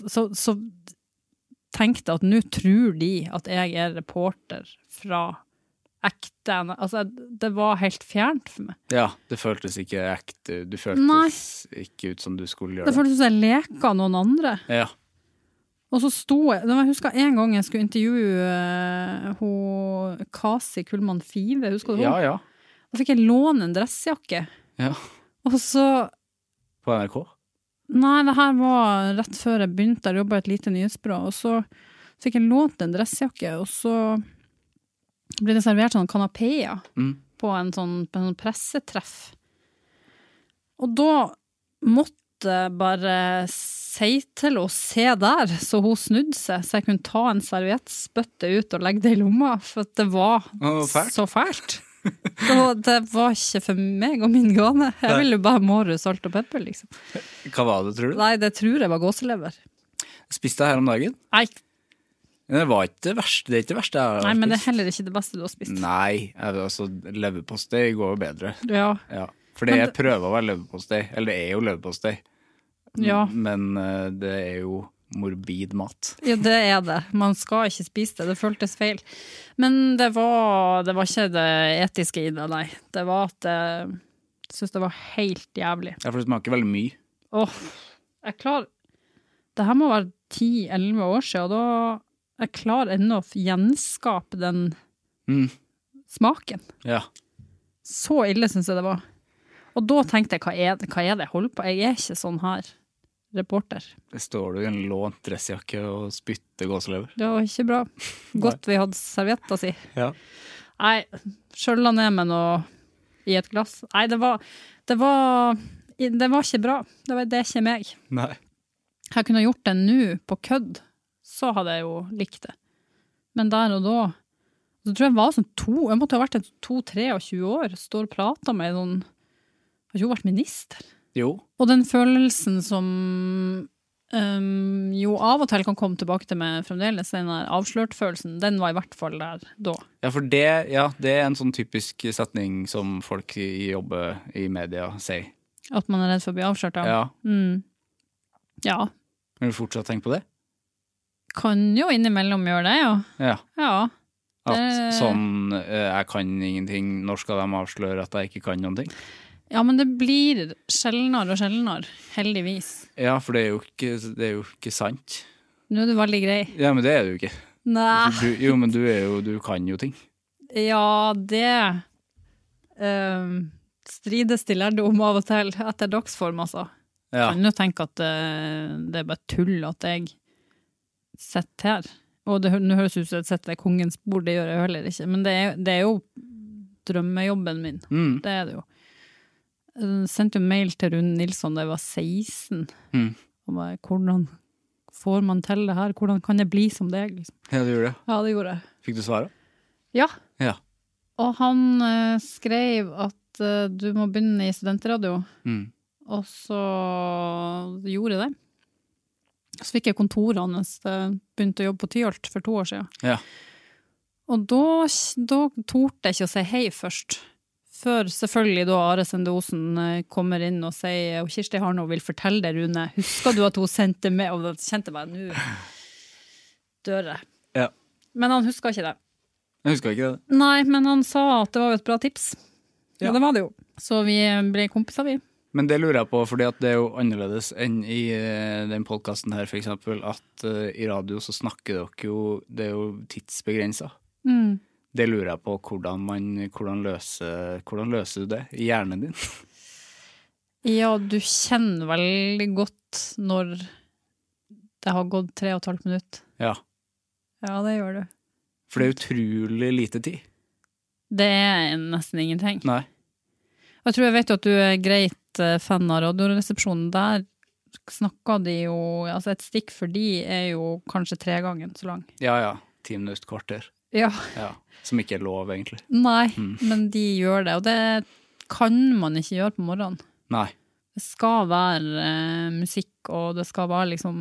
tenkte jeg at nå tror de at jeg er reporter fra ekte, altså det var helt fjernt for meg. Ja, det føltes ikke ekte, du føltes ikke ut som du skulle gjøre det. Det føltes som jeg leka noen andre. Ja. Og så jeg husker en gang jeg skulle intervjue Kasi Kullmann Five, husker du hun? Ja. Da fikk jeg låne en dressjakke. Ja. Og så... På NRK? Nei, det her var rett før jeg begynte, jeg jobbet i et lite nyhetsbyrå, og så fikk jeg lånt en dressjakke, og så ble det servert sånn kanapéer på en sånn pressetreff. Og da måtte bare si til å se der, så hun snudde seg, så jeg kunne ta en serviett, spøtte ut og legge det i lomma, for det var så fælt. det var ikke for meg og min gane. Jeg ville jo bare måre salt og pepper, liksom. Hva var det, tror du? Nei, det tror jeg var gåselever. Spiste jeg her om dagen? Nei. Det var ikke det verste, det er ikke det verste jeg har Nei, men det er spist. heller ikke det beste du har spist. Nei, altså leverpostei går jo bedre. Ja. Ja, for det jeg prøver å være leverpostei, eller det er jo leverpostei. Ja. Men det er jo morbid mat. Ja, det er det. Man skal ikke spise det. Det føltes feil. Men det var ikke det etiske i det, nei. Det var at jeg synes det var helt jævlig. Ja, for det smaker veldig mye. Åh, det her må være 10-11 år siden, og da jeg klarer ennå å gjenskape den smaken. Ja. Så ille synes jeg det var. Og da tenkte jeg, hva er det jeg holder på? Jeg er ikke sånn her reporter. Det står du i en lånt dressjakke og spytter gåselever. Det var ikke bra. Godt vi hadde servietter, si. Ja. Nei, skjøllet ned med noe i et glass. Nei, det var ikke bra. Det er ikke meg. Nei. Jeg kunne gjort det nå på kødd, så hadde jeg jo likt det. Men der og da, så tror jeg var sånn jeg måtte ha vært 22-23 år, står og prater med sånn, har jo vært minister. Jo. Og den følelsen som jo av og til kan komme tilbake til meg fremdeles, den der avslørt-følelsen, den var i hvert fall der da. Ja, for det er en sånn typisk setning som folk jobber i media sier. At man er redd for å bli avslørt, Ja. Ja. Vil du fortsatt tenke på det? Kan jo innimellom gjøre det, ja. Ja. Ja. At sånn, jeg kan ingenting, når skal de avsløre at jeg ikke kan noen ting? Ja, men det blir sjeldnere og sjeldnere, heldigvis. Ja, for det er jo ikke sant. Nå er du veldig grei. Ja, men det er du ikke. Nei. Men du kan jo ting. Ja, det strides de lærde om av og til, etter dagsform, altså. Ja. Jeg kan jo tenke at det er bare tull at jeg sitter her. Og nå høres ut som jeg sitter ved kongens bord, det gjør jeg heller ikke. Men det er jo drømmejobben min. Det er det jo. Jeg sendte jo mail til Rune Nilsson da jeg var 16. Og bare, hvordan får man til det her? Hvordan kan jeg bli som deg? Liksom. Ja, du gjorde det. Ja, det gjorde jeg. Fikk du svaret? Ja. Ja. Og han skrev at du må begynne i studentradio. Og så gjorde jeg det. Så fikk jeg kontoret hans, begynte å jobbe på Tyholt for 2 år siden. Ja. Og da torde jeg ikke å si hei først. Før selvfølgelig da Are Sendosen kommer inn og sier, og Kirsti Harno vil fortelle deg, Rune, husker du at hun sendte med, og da kjente jeg bare, nå dør jeg. Ja. Men han husker ikke det. Jeg husker ikke det. Nei, men han sa at det var et bra tips. Ja, det var det jo. Så vi ble kompiser, vi. Men det lurer jeg på, fordi at det er jo annerledes enn i den podcasten her, for eksempel, at i radio så snakker dere jo, det er jo tidsbegrenset. Det lurer jeg på hvordan løser du det i hjernen din? Ja, du kjenner veldig godt når det har gått 3,5 minutter. Ja. Ja, det gjør du. For det er utrolig lite tid. Det er nesten ingenting. Nei. Jeg tror jeg vet jo at du er greit fan av Radioresepsjonen. Der snakker de jo, altså et stikk for de er jo kanskje 3 ganger så lang. Ja, 10 minutter, kvarter. Ja. Som ikke er lov, egentlig. Nei, men de gjør det, og det kan man ikke gjøre på morgenen. Nei. Det skal være musikk, og det skal være liksom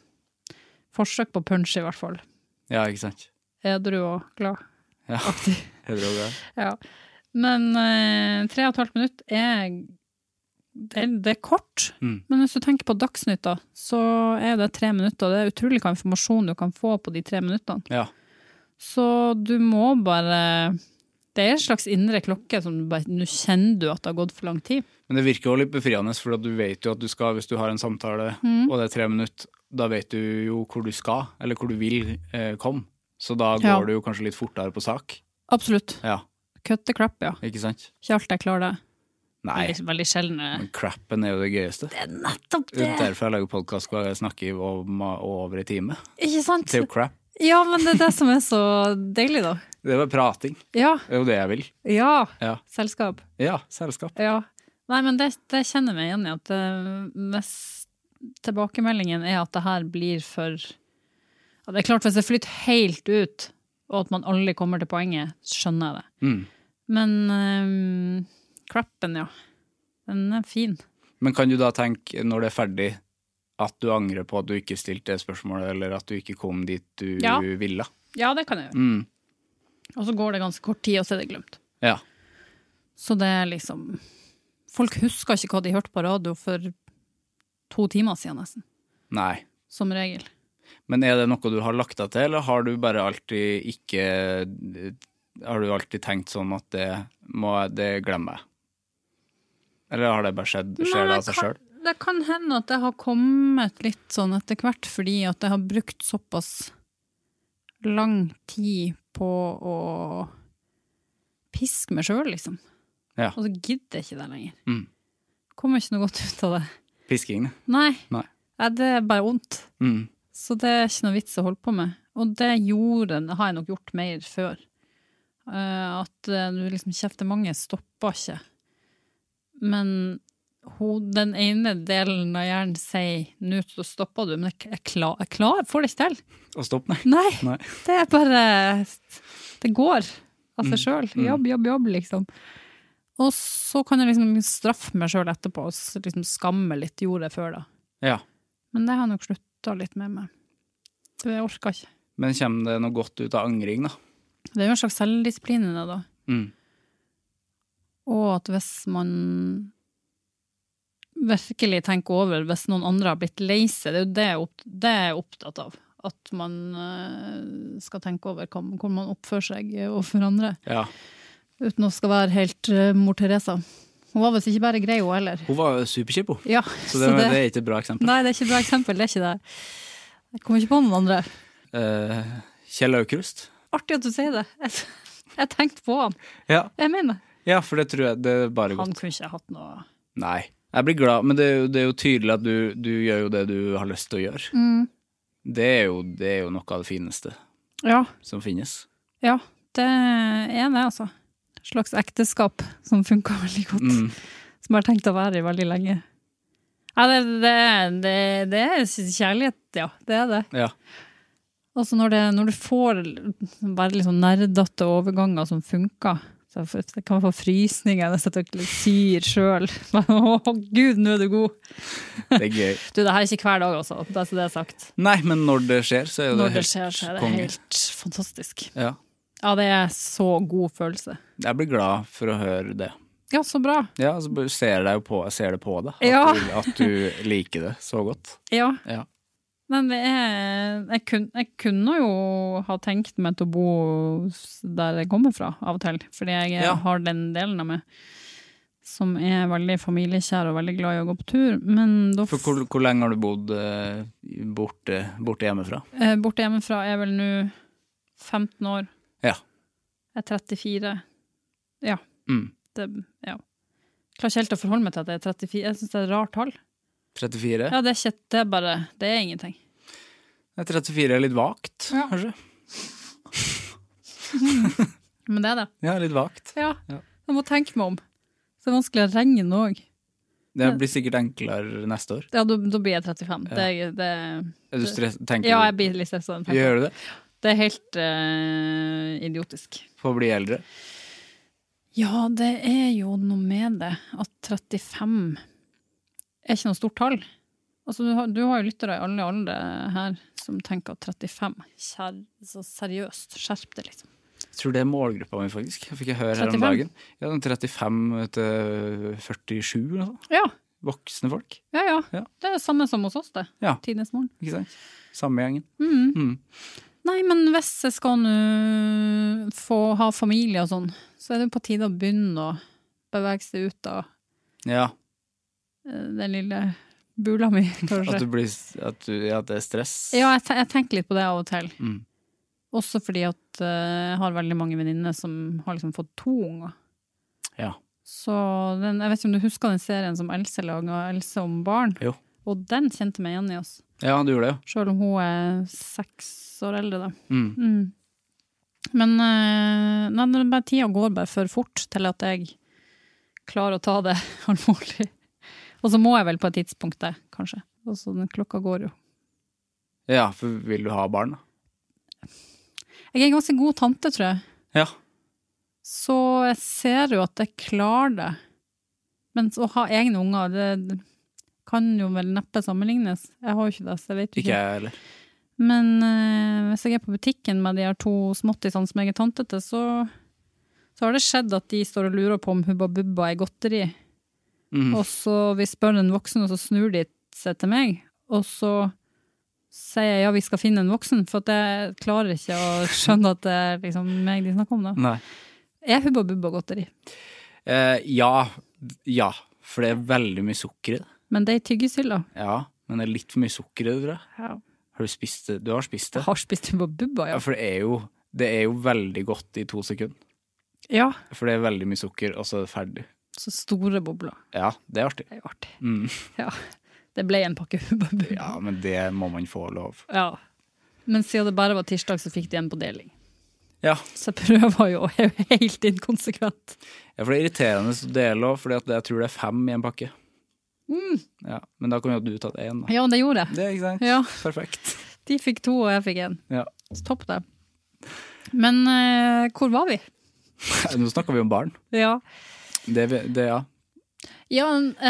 forsøk på punch i hvert fall. Ja, ikke sant? Edru og glad. Ja, edru og glad. Ja. Men 3,5 minutter det er kort, men hvis du tenker på Dagsnytt da, så er det 3 minutter, og det er utrolig hva informasjon du kan få på de 3 minuttene. Ja. Så du må bare, det er en slags indre klokke som nå kjenner du at det har gått for lang tid. Men det virker jo litt befriende, for du vet jo at du skal, hvis du har en samtale, og det er 3 minutter, da vet du jo hvor du skal, eller hvor du vil komme. Så da går du jo kanskje litt fortere på sak. Absolutt. Ja. Cut the crap, ja. Ikke sant? Ikke alt jeg klarer det. Nei. Veldig sjelden. Men crappen er jo det gøyeste. Det er nettopp det. Derfor jeg lager podcast hvor jeg snakker over en time. Ikke sant? Det er jo crap. Ja, men det er det som er så deilig da. Det var prating. Ja. Det er jo det jeg vil. Ja. Selskap. Ja, selskap. Ja. Nei, men det kjenner jeg meg igjen i, at hvis tilbakemeldingen er at det her blir for... Ja, det er klart hvis det flytter helt ut, og at man aldri kommer til poenget, skjønner jeg det. Men crappen, ja. Den fin. Men kan du da tenke, når det ferdig, at du angrer på at du ikke stilte det spørsmålet, eller at du ikke kom dit du ville? Ja, det kan jeg gjøre. Og så går det ganske kort tid, og så det glemt. Ja. Så det liksom... Folk husker ikke hva de hørte på radio for 2 timer siden nesten. Nei. Som regel. Men det noe du har lagt deg til, eller har du bare alltid ikke... Har du alltid tenkt sånn at det må det glemme? Eller har det bare skjedd, skjer det av seg selv? Det kan hende at det har kommet litt sånn etter hvert, fordi at jeg har brukt såpass lang tid på å piske meg selv, liksom. Ja. Og så gidder jeg ikke det lenger. Kommer ikke noe godt ut av det. Pisking? Nei. Det bare ondt. Så det ikke noe vits å holde på med. Og det har jeg nok gjort mer før. At du liksom kjefter mange stopper ikke. Men den ene delen av hjernen sier nå så stopper du, men jeg får det ikke til. Å stoppe, nei. Det bare det går av seg selv. Jobb, liksom. Og så kan jeg liksom straffe meg selv etterpå og liksom skamme litt gjorde jeg før da. Ja. Men det har jeg nok sluttet litt med meg. Det orker ikke. Men kommer det noe godt ut av angring da? Det jo en slags selvdisiplin i det da. Og at hvis man virkelig tenker over, hvis noen andre har blitt lei seg, det er jo det jeg er opptatt av. At man skal tenke over hvordan man oppfører seg overfor andre. Ja. Uten å skal være helt mor Teresa. Hun var vel ikke bare grei hun heller. Hun var superkjipp. Ja. Så det er ikke et bra eksempel. Nei, det er ikke et bra eksempel, det er ikke det. Jeg kommer ikke på noen andre. Kjell Aukrust. Artig at du sier det. Jeg tenkte på han. Ja. Jeg mener. Ja, for det tror jeg det er bare godt. Han kunne ikke hatt noe... Nei. Jeg blir glad, men det er jo tydelig at du gjør jo det du har lyst til å gjøre. Det er jo noe av det fineste som finnes. Ja, det er det altså. Et slags ekteskap som funker veldig godt. Som jeg har tenkt å være i veldig lenge. Ja, det er kjærlighet, ja. Det er det. Ja. Altså når du får veldig sånn nerdete overganger som funker, så det kan få frysninger hvis jeg syr selv. Gud, nå er du god. Det er gøy. Du, det her er ikke hver dag også, det er det sagt. Nei, men når det skjer, så er det helt fantastisk. Ja. Ja, det er så god følelse. Jeg blir glad for å høre det. Ja, så bra. Ja, så ser det på det, at du liker det så godt. Ja. Men jeg kunne jo ha tenkt meg til å bo der jeg kommer fra av og til, fordi jeg har den delen av meg som er veldig familiekjær og veldig glad i å gå på tur. Men da hvor lenge har du bodd borte hjemmefra? Borte hjemmefra er vel nå 15 år. Ja. Jeg er 34. Ja. Ja. Klarer ikke helt å forholde meg til at jeg er 34. Jeg synes det er et rart tall. 34? Ja, det er ingenting. 34 er litt vagt, kanskje. Men det er det. Ja, litt vagt. Ja, jeg må tenke meg om. Så det er vanskelig å regne også. Det blir sikkert enklere neste år. Ja, da blir jeg 35. Ja. Er du tenker du? Ja, jeg blir litt stresset. Gjør du det? Det er helt idiotisk. For å bli eldre? Ja, det er jo noe med det, at 35 er ikke noe stort tall. Altså, du har jo lyttere i alle aldre her som tenker at 35, så seriøst, skjerp det liksom. Jeg tror det er målgruppa mi faktisk. Jeg fikk høre 35. Her om dagen. Ja, 35 til 47 eller noe. Ja. Voksne folk. Ja. Det er det samme som hos oss det. Ja. Tidens morgen. Ikke sant? Samme gjengen. Nei, men hvis jeg skal nå få ha familie og sånn, så er det på tide å begynne å bevege seg ut av den lille bula mi, kanskje. At det er stress? Ja, jeg tenker litt på det av og til. Også fordi at jeg har veldig mange venninner som har liksom fått 2 unger. Ja. Så jeg vet ikke om du husker den serien som Else laget, Else om barn? Jo. Og den kjente meg igjen i oss. Ja, du gjorde det, ja. Selv om hun er 6 år eldre, da. Men bare tiden går bare for fort til at jeg klarer å ta det alvorlig. Og så må jeg vel på et tidspunkt det, kanskje. Og så den klokka går jo. Ja, for vil du ha barn da? Jeg er en ganske god tante, tror jeg. Ja. Så og jeg ser jo at jeg klarer det. Men å ha egne unger, det kan jo vel neppe sammenlignes. Jeg har jo ikke det, så jeg vet jo Ikke jeg heller. Men hvis jeg på butikken med de her 2 småttisene som jeg tante til, så har det skjedd at de står og lurer på om Hubba Bubba godteri. Og så vi spør en voksen, og så snur de seg til meg, og så sier jeg, ja, vi skal finne en voksen, for at jeg klarer ikke å skjønne at det liksom meg de snakker om da. Nei. Hubba Bubba godteri? Ja, for det veldig mye sukker i det. Men det tyggesyld da? Ja, men det litt for mye sukker i det, tror jeg. Ja. Har du spist det? Du har spist det? Jeg har spist Hubba Bubba, ja. Ja, for det er jo veldig godt i 2 sekunder. Ja. For det veldig mye sukker, og så er det ferdig. Så store bobler. Ja, det er artig. Det er artig. Ja. Det ble en pakke Hubba Bubba. Ja, men det må man få lov. Ja. Men siden det bare var tirsdag, så fikk de en på deling. Ja. Så jeg prøver jo helt inkonsekvent. Ja, for det er irriterende å dele også, fordi jeg tror det er 5 i en pakke. Ja, men da kan jo du tatt 1 da. Ja, det gjorde jeg. Det er ikke sant? Ja. Perfekt. De fikk 2, og jeg fikk 1. Ja. Så topp det. Men hvor var vi? Nå snakker vi om barn. Ja. Ja. Ja,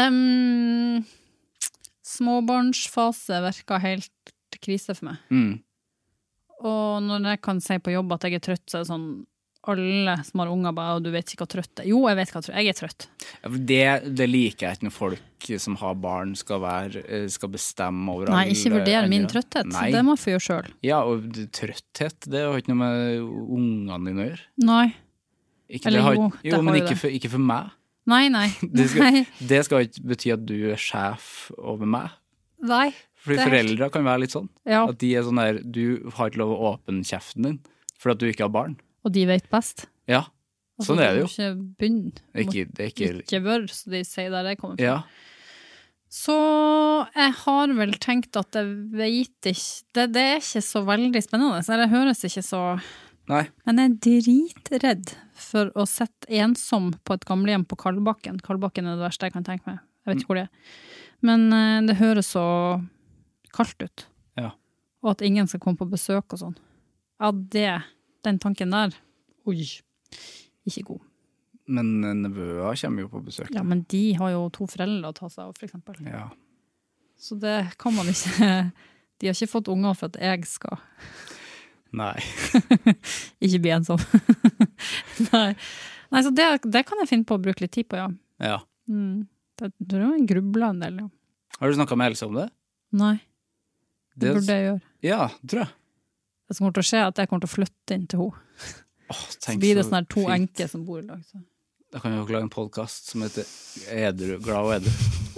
småbarnsfase virker helt krise for meg. Og når jeg kan si på jobb at jeg er trøtt, så er det sånn, alle som har unger bare, og du vet ikke hva trøtt er. Jo, jeg vet hva trøtt er. Jeg er trøtt. Ja, for det liker jeg ikke når folk som har barn skal bestemme over Nei, ikke vurdere min trøtthet. Nei. Det må jeg få gjøre selv. Ja, og trøtthet, det har ikke noe med ungene dine å gjøre. Nei. Jo, men ikke for meg. Nei. Det skal ikke bety at du er sjef over meg. Nei. Fordi foreldre kan være litt sånn. Ja. At de er sånn der, du har ikke lov å åpne kjeften din, for at du ikke har barn. Og de vet best. Ja, sånn er det jo. Ikke begynne. Ikke bør, så de sier der jeg kommer fra. Ja. Så jeg har vel tenkt at jeg vet ikke, det er ikke så veldig spennende, så det høres ikke så... Nei. Men jeg er dritredd for å sette ensom på et gamlehjem på Kalbakken. Kalbakken er det verste jeg kan tenke meg. Jeg vet ikke hvor det er. Men det høres så kaldt ut. Ja. Og at ingen skal komme på besøk og sånn. Ja, den tanken der, oi, ikke god. Men nevøer kommer jo på besøk. Ja, men de har jo 2 foreldre å ta seg av, for eksempel. Ja. Så det kan man ikke... De har ikke fått unger for at jeg skal... Nei. Ikke bli ensom. Nei, så det kan jeg finne på å bruke litt tid på, ja. Ja. Det tror jeg grubler en del, ja. Har du snakket med Else om det? Nei. Det burde jeg gjøre. Ja, tror jeg. Det som kommer til å skje er at jeg kommer til å flytte inn til henne. Så blir det sånn her 2 enker som bor i lag. Så. Da kan vi jo lage en podcast som heter Glad og edru.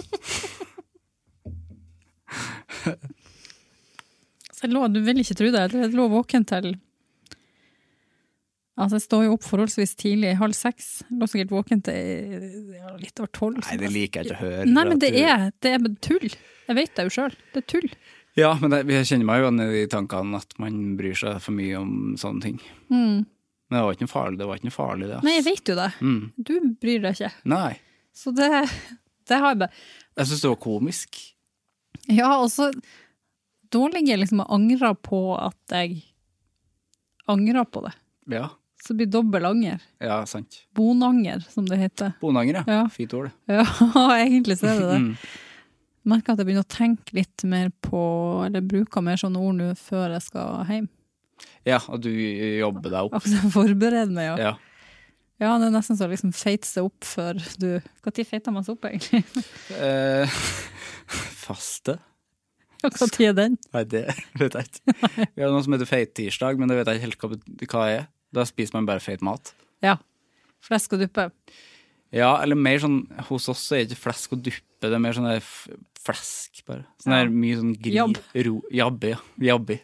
Så du vil ikke tro det. Jeg lå våken til... Altså, jeg står jo opp forholdsvis tidlig, 5:30. Jeg lå sikkert våken til litt over 12. Nei, det liker jeg ikke å høre. Nei, men det er tull. Jeg vet det jo selv. Det er tull. Ja, men jeg kjenner meg jo i tankene at man bryr seg for mye om sånne ting. Men det var ikke noe farlig, det. Altså. Nei, jeg vet jo det. Du bryr deg ikke. Nei. Så det har jeg bare... Jeg synes det var komisk. Ja, og så... Da ligger jeg liksom og angrer på at jeg angrer på det. Ja. Så det blir dobbelt anger. Ja, sant. Bonanger, som det heter. Bonanger, ja. Fint ord, det. Ja, egentlig så er det det. Jeg merker at jeg begynner å tenke litt mer på, eller bruker mer sånne ord nå før jeg skal hjem. Ja, og du jobber deg opp. Akkurat forbereder meg, ja. Ja. Ja, det er nesten så liksom feite seg opp før du... Hva tid feiter man seg opp, egentlig? Faste. Hva tid er den? Nei, det vet jeg ikke. Vi har noe som heter feit tirsdag, men det vet jeg ikke helt hva det er. Da spiser man bare feit mat. Ja, flesk og duppe. Ja, eller mer sånn, hos oss er det ikke flesk og duppe, det er mer sånn der flesk bare. Sånn der mye sånn jabbi, ja. Jabbi.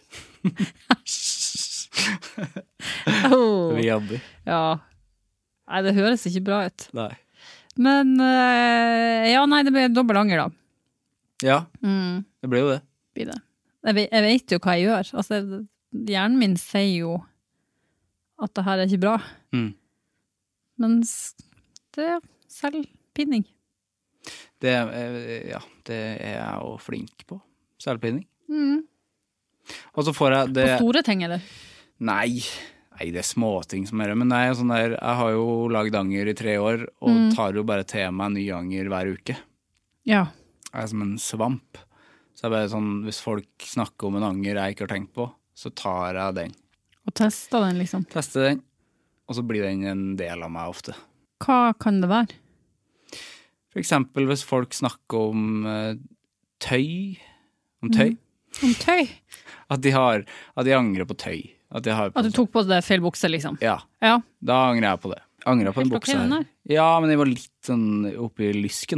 Jabbi. Ja. Nei, det høres ikke bra ut. Nei. Men, ja, nei, det blir dobbelt anger da. Ja, det blir jo det. Blir det. Jeg vet jo hva jeg gjør. Altså, hjernen min sier jo at det her er ikke bra. Men det er selvpinning. Det er jeg jo flink på. Selvpinning. Og så får jeg det... På store ting, eller? Nei, Nei, det småting som men det jo sånn der, jeg har jo laget anger i 3 år, og tar jo bare til meg ny anger hver uke. Ja. Jeg som en svamp. Så jeg bare sånn, hvis folk snakker om en anger jeg ikke har tenkt på, så tar jeg den. Og tester den liksom. Tester den, og så blir den en del av meg ofte. Hva kan det være? For eksempel hvis folk snakker om tøy, om tøy. Om tøy? At de angrer på tøy. At du tok på det feil bukse, liksom? Ja, da angrer jeg på det. Angrer på en bukse her. Ja, men jeg var litt sånn oppe i lysken.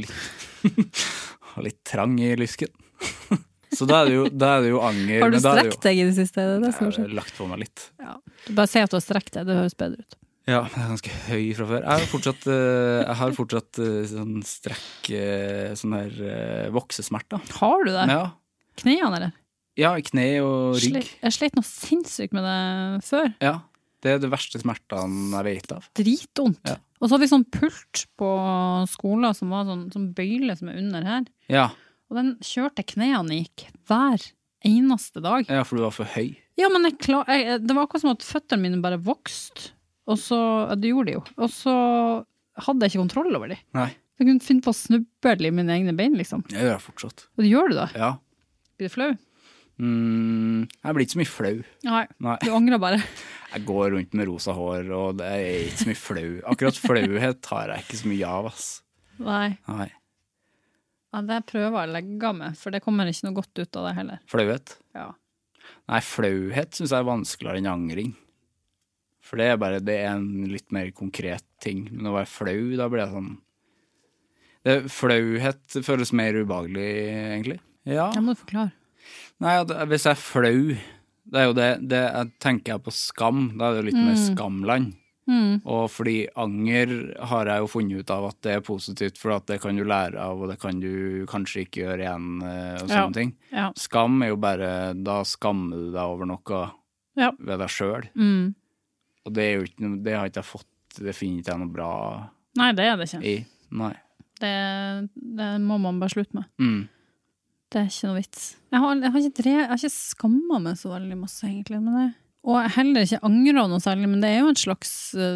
Litt trang i lysken. Så da er det jo anger. Har du strekt deg i det siste? Jeg har lagt på meg litt. Ja. Du bare sier at du har strekt deg, det høres bedre ut. Ja, men jeg ganske høy fra før. Jeg har fortsatt sånn strekk, sånn her voksesmerter. Har du det? Ja. Knæene, eller? Ja, kne og rygg. Jeg slet noe sinnssykt med det før. Ja, det det verste smertene jeg vet av. Dritondt. Ja. Og så har vi sånn pult på skolen som var sånn bøyle som under her. Ja. Og den kjørte knæene gikk hver eneste dag. Ja, for du var for høy. Ja, men det var akkurat som at føttene mine bare vokste. Og så, det gjorde de jo. Og så hadde jeg ikke kontroll over de. Nei. Jeg kunne finne på å snubbe i mine egne bein, liksom. Jeg gjør det fortsatt. Og det gjør du da? Ja. Blir du flau? Jeg blir ikke så mye flau. Nei, du angrer bare. Jeg går rundt med rosa hår, og det ikke så mye flau. Akkurat flauhet har jeg ikke så mye av, ass. Nei. Ja, det prøver jeg å legge med, for det kommer ikke noe godt ut av det heller. Flauhet? Ja. Nei, flauhet synes jeg vanskeligere enn angring. For det en litt mer konkret ting. Men å være flau, da blir jeg sånn... Flauhet føles mer ubehagelig, egentlig. Ja. Jeg må forklare. Nei, hvis jeg flau, det jo det jeg tenker på skam, da det jo litt mer skamland. Og fordi anger har jeg jo funnet ut av at det positivt, for at det kan du lære av, og det kan du kanskje ikke gjøre igjen, og sånne ting. Ja. Skam jo bare, da skammer du deg over noe ved deg selv. Og det jo ikke, det har ikke jeg fått, det finner ikke jeg noe bra Nei, det det ikke. Nei. Det må man bare slutte med. Det ikke noe vits. Jeg har ikke skammet meg så veldig masse, egentlig. Og jeg heller ikke angrer noe særlig, men det jo en slags...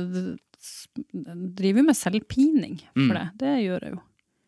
driver med selvpining for det. Det gjør jeg jo.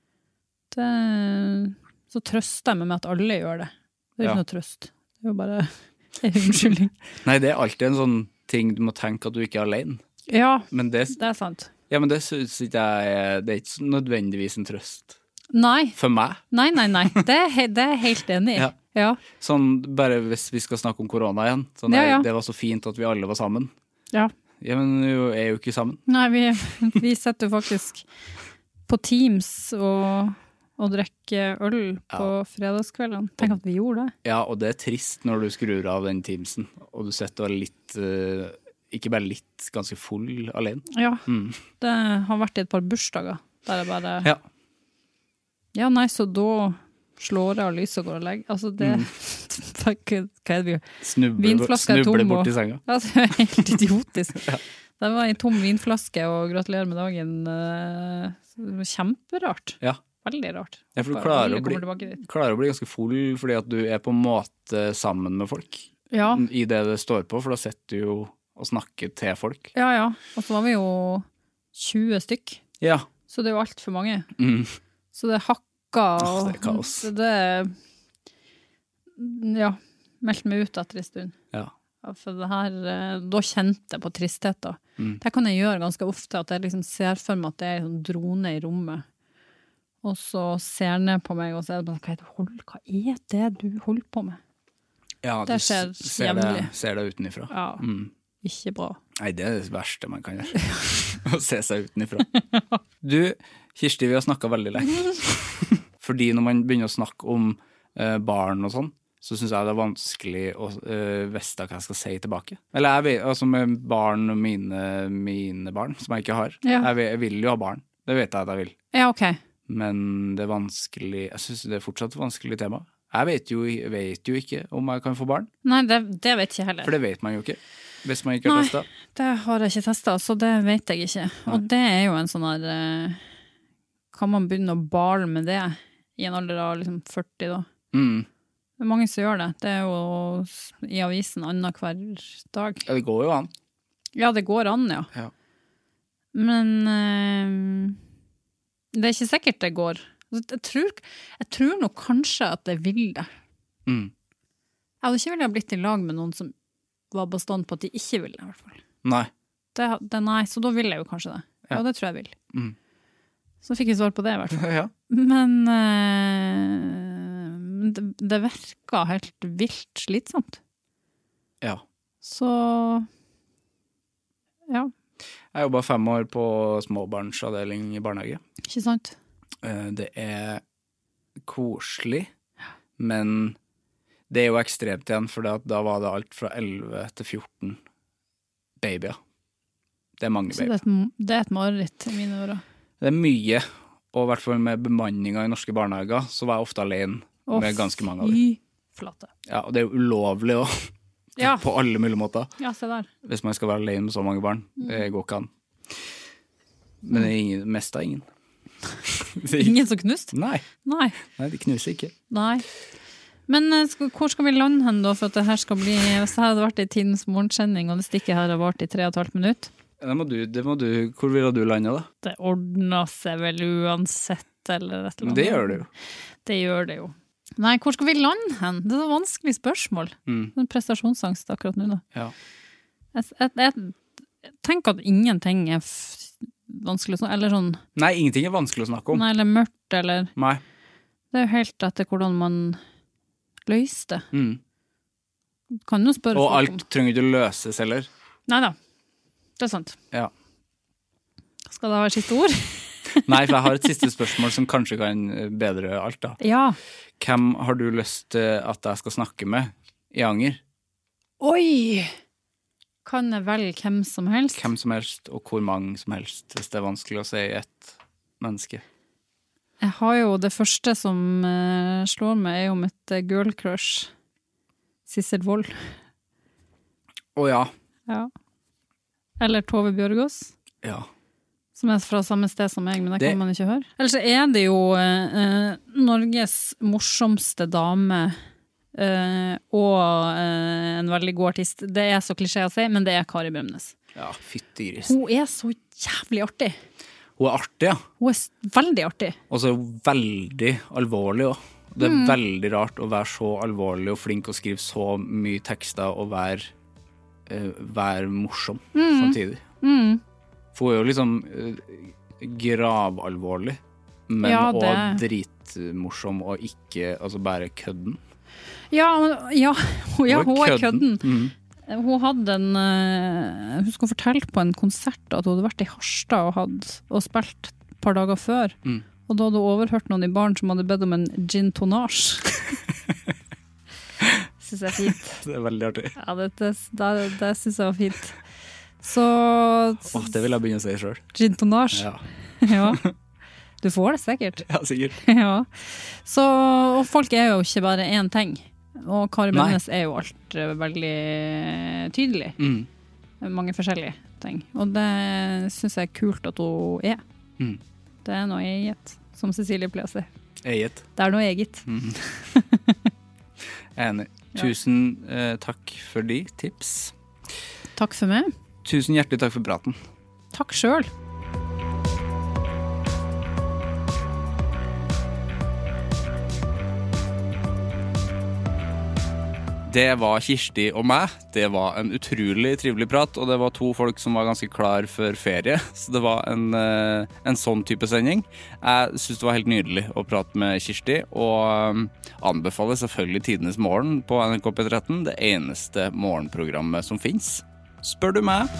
Så trøster jeg meg med at alle gjør det. Det ikke noe trøst. Det jo bare en unnskyldning. Nei, det alltid en sånn ting du må tenke at du ikke alene. Ja, men det sant. Ja, men det synes ikke jeg... Det ikke nødvendigvis en trøst. Nei. For meg? Nei. Det jeg helt enig i. Ja. Sånn, bare hvis vi skal snakke om korona igjen. Sånn det var så fint at vi alle var sammen. Ja. Ja, men vi jo ikke sammen. Nei, vi setter jo faktisk på Teams og drikker øl på fredagskveldene. Tenk at vi gjorde det. Ja, og det trist når du skrur av den Teamsen, og du setter litt... ikke bare litt, ganske full alene. Ja, det har vært i et par bursdager, der jeg bare... Ja, nei, så da slår jeg av lyset og går og legger. Altså, det... Hva det vi gjør? Snubler bort i senga. Ja, det helt idiotisk. Det var en tom vinflaske, og gratulerer med dagen. Kjemperart. Ja. Veldig rart. Ja, for du klarer å bli ganske full, fordi at du på en måte sammen med folk. Ja. I det står på, for da setter du jo og snakker til folk. Ja. Og så var vi jo 20 stykk. Ja. Så det jo alt for mange. Så det hakka og det kaos. Meldt meg ut etter en stund. Ja. For det her, da kjente jeg på tristheter. Det kan jeg gjøre ganske ofte, at jeg liksom ser for meg at det en drone i rommet. Og så ser jeg ned på meg og sier, hva det du holder på med? Ja, det skjer jævlig. Ser det utenifra. Ja, ikke bra. Nei, det det verste man kan gjøre. Å se seg utenifra. Du, Kirsti, vi har snakket veldig lenge. Fordi når man begynner å snakke om barn og sånn, så synes jeg det vanskelig å vite hva jeg skal si tilbake. Eller jeg vet, altså med barn og mine barn, som jeg ikke har. Ja. Jeg vil jo ha barn. Det vet jeg at jeg vil. Ja, ok. Men det vanskelig, jeg synes det fortsatt et vanskelig tema. Jeg vet jo ikke om jeg kan få barn. Nei, det vet jeg heller. For det vet man jo ikke, hvis man ikke har testet. Nei, det har jeg ikke testet, så det vet jeg ikke. Nei. Og det jo en sånn her, kan man begynne å bale med det i en alder av liksom 40 da? Det mange som gjør det. Det jo i avisen annen hver dag. Ja, det går jo an. Ja, det går an, ja. Ja. Men det er ikke sikkert det går. Jeg tror nok kanskje at jeg vil det. Mm. Jeg hadde ikke villet ha blitt i lag med noen som var bestand på at de ikke ville, i hvert fall. Nei. Nei, så da vil jeg jo kanskje det. Ja, det tror jeg vil. Mm. Så fikk jeg svar på det, i hvert fall. Ja. Men det virker helt vilt slitsomt. Ja. Så ja. Jeg jobbet 5 år på småbarnsavdeling i barnehage. Ikke sant? Det er koselig, men det er jo ekstremt igjen, for da var det alt fra 11 til 14 babyer. Det er mange babyer. Det er et mareritt i mine ører. Det er mye, og i hvert fall med bemanninga i norske barnehager, så var jeg ofte alene med ganske mange av dem. Fy flate. Ja, og det er jo ulovlig også, på alle mulige måter. Ja, se der. Hvis man skal være alene med så mange barn. Det går ikke an. Men det er mest av ingen. Ingen som knust? Nei, de knuser ikke. Nei. Men hvor skal vi lande hen da, for at det her skal bli, hvis det hadde vært i tidens morgensending, og det stikket her har vært i 3,5 minutter? Det må du, hvor vil du lande da? Det ordner seg vel uansett, eller et eller annet. Det gjør det jo. Det gjør det jo. Nei, hvor skal vi lande hen? Det er et vanskelig spørsmål. En prestasjonsangst akkurat nå da. Ja. Jeg tenker at ingenting er vanskelig å snakke, eller sånn. Nei, ingenting er vanskelig å snakke om. Nei, eller mørkt, eller. Nei. Det er jo helt etter hvordan man løser det. Kan jo spørre og folk om. alt trenger ikke å løses heller. Neida, det er sant. Ja. Skal det være siste ord? Nei, for jeg har et siste spørsmål som kanskje kan bedre alt da. Ja. Hvem har du lyst til at jeg skal snakke med i Anger? Oi! Kan jeg velge hvem som helst? Hvem som helst, og hvor mange som helst, hvis det er vanskelig å si ett menneske. Jeg har jo det første som slår meg er jo mitt girl crush, Sissel Wold. Ja. Ja. Eller Tove Bjørgaas. Ja. Som er fra samme sted som meg, men det kan man ikke høre. Ellers er det jo Norges morsomste dame og en veldig god artist. Det er så klisjé å si, men det er Kari Bremnes. Ja, fyttegris. Hun er så jævlig artig. Hun er artig, ja. Hun er veldig artig. Og så er hun veldig alvorlig også. Det er veldig rart å være så alvorlig og flink å skrive så mye tekster og være morsom samtidig. For hun er jo liksom gravalvorlig, men også dritmorsom og ikke, altså bare kødden. Ja, hun er kødden. Hun hadde hun skulle fortelle på en konsert at hun hadde vært i Harstad og spilt et par dager før. Og da hadde hun overhørt noen i baren som hadde bedt om en gin tonnage. Synes jeg er fint. Det er veldig artig. Ja, det synes jeg var fint. Så det vil jeg begynne å si selv. Gin tonnage? Ja. Du får det sikkert. Ja, sikkert. Ja. Så, og folk er jo ikke bare en ting. Og Kari Bremnes er jo alt veldig tydelig. Mange forskjellige ting. Og det synes jeg er kult at hun er. Det er noe eget, som Cecilie pleier å si. Eget? Det er noe eget. Enig. Tusen takk for de tips. Takk for meg. Tusen hjertelig takk for praten. Takk selv. Det var Kirsti og meg. Det var en utrolig trivelig prat, og det var to folk som var ganske klar for ferie, så det var en sånn type sending. Jeg synes det var helt nydelig å prate med Kirsti, og anbefaler selvfølgelig Tidenes Morgen på NRK P13, det eneste morgenprogrammet som finnes. Spør du meg?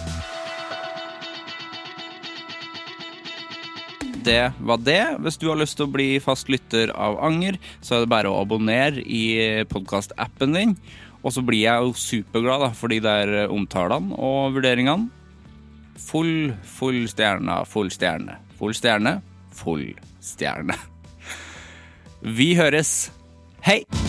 Det var det. Hvis du har lyst til å bli fast lytter av Anger, så er det bare å abonnere i podcast-appen din. Og så blir jeg jo superglad da, for de der omtalene og vurderingene. Full stjerne, full stjerne, full stjerne, full stjerne. Vi høres. Hei!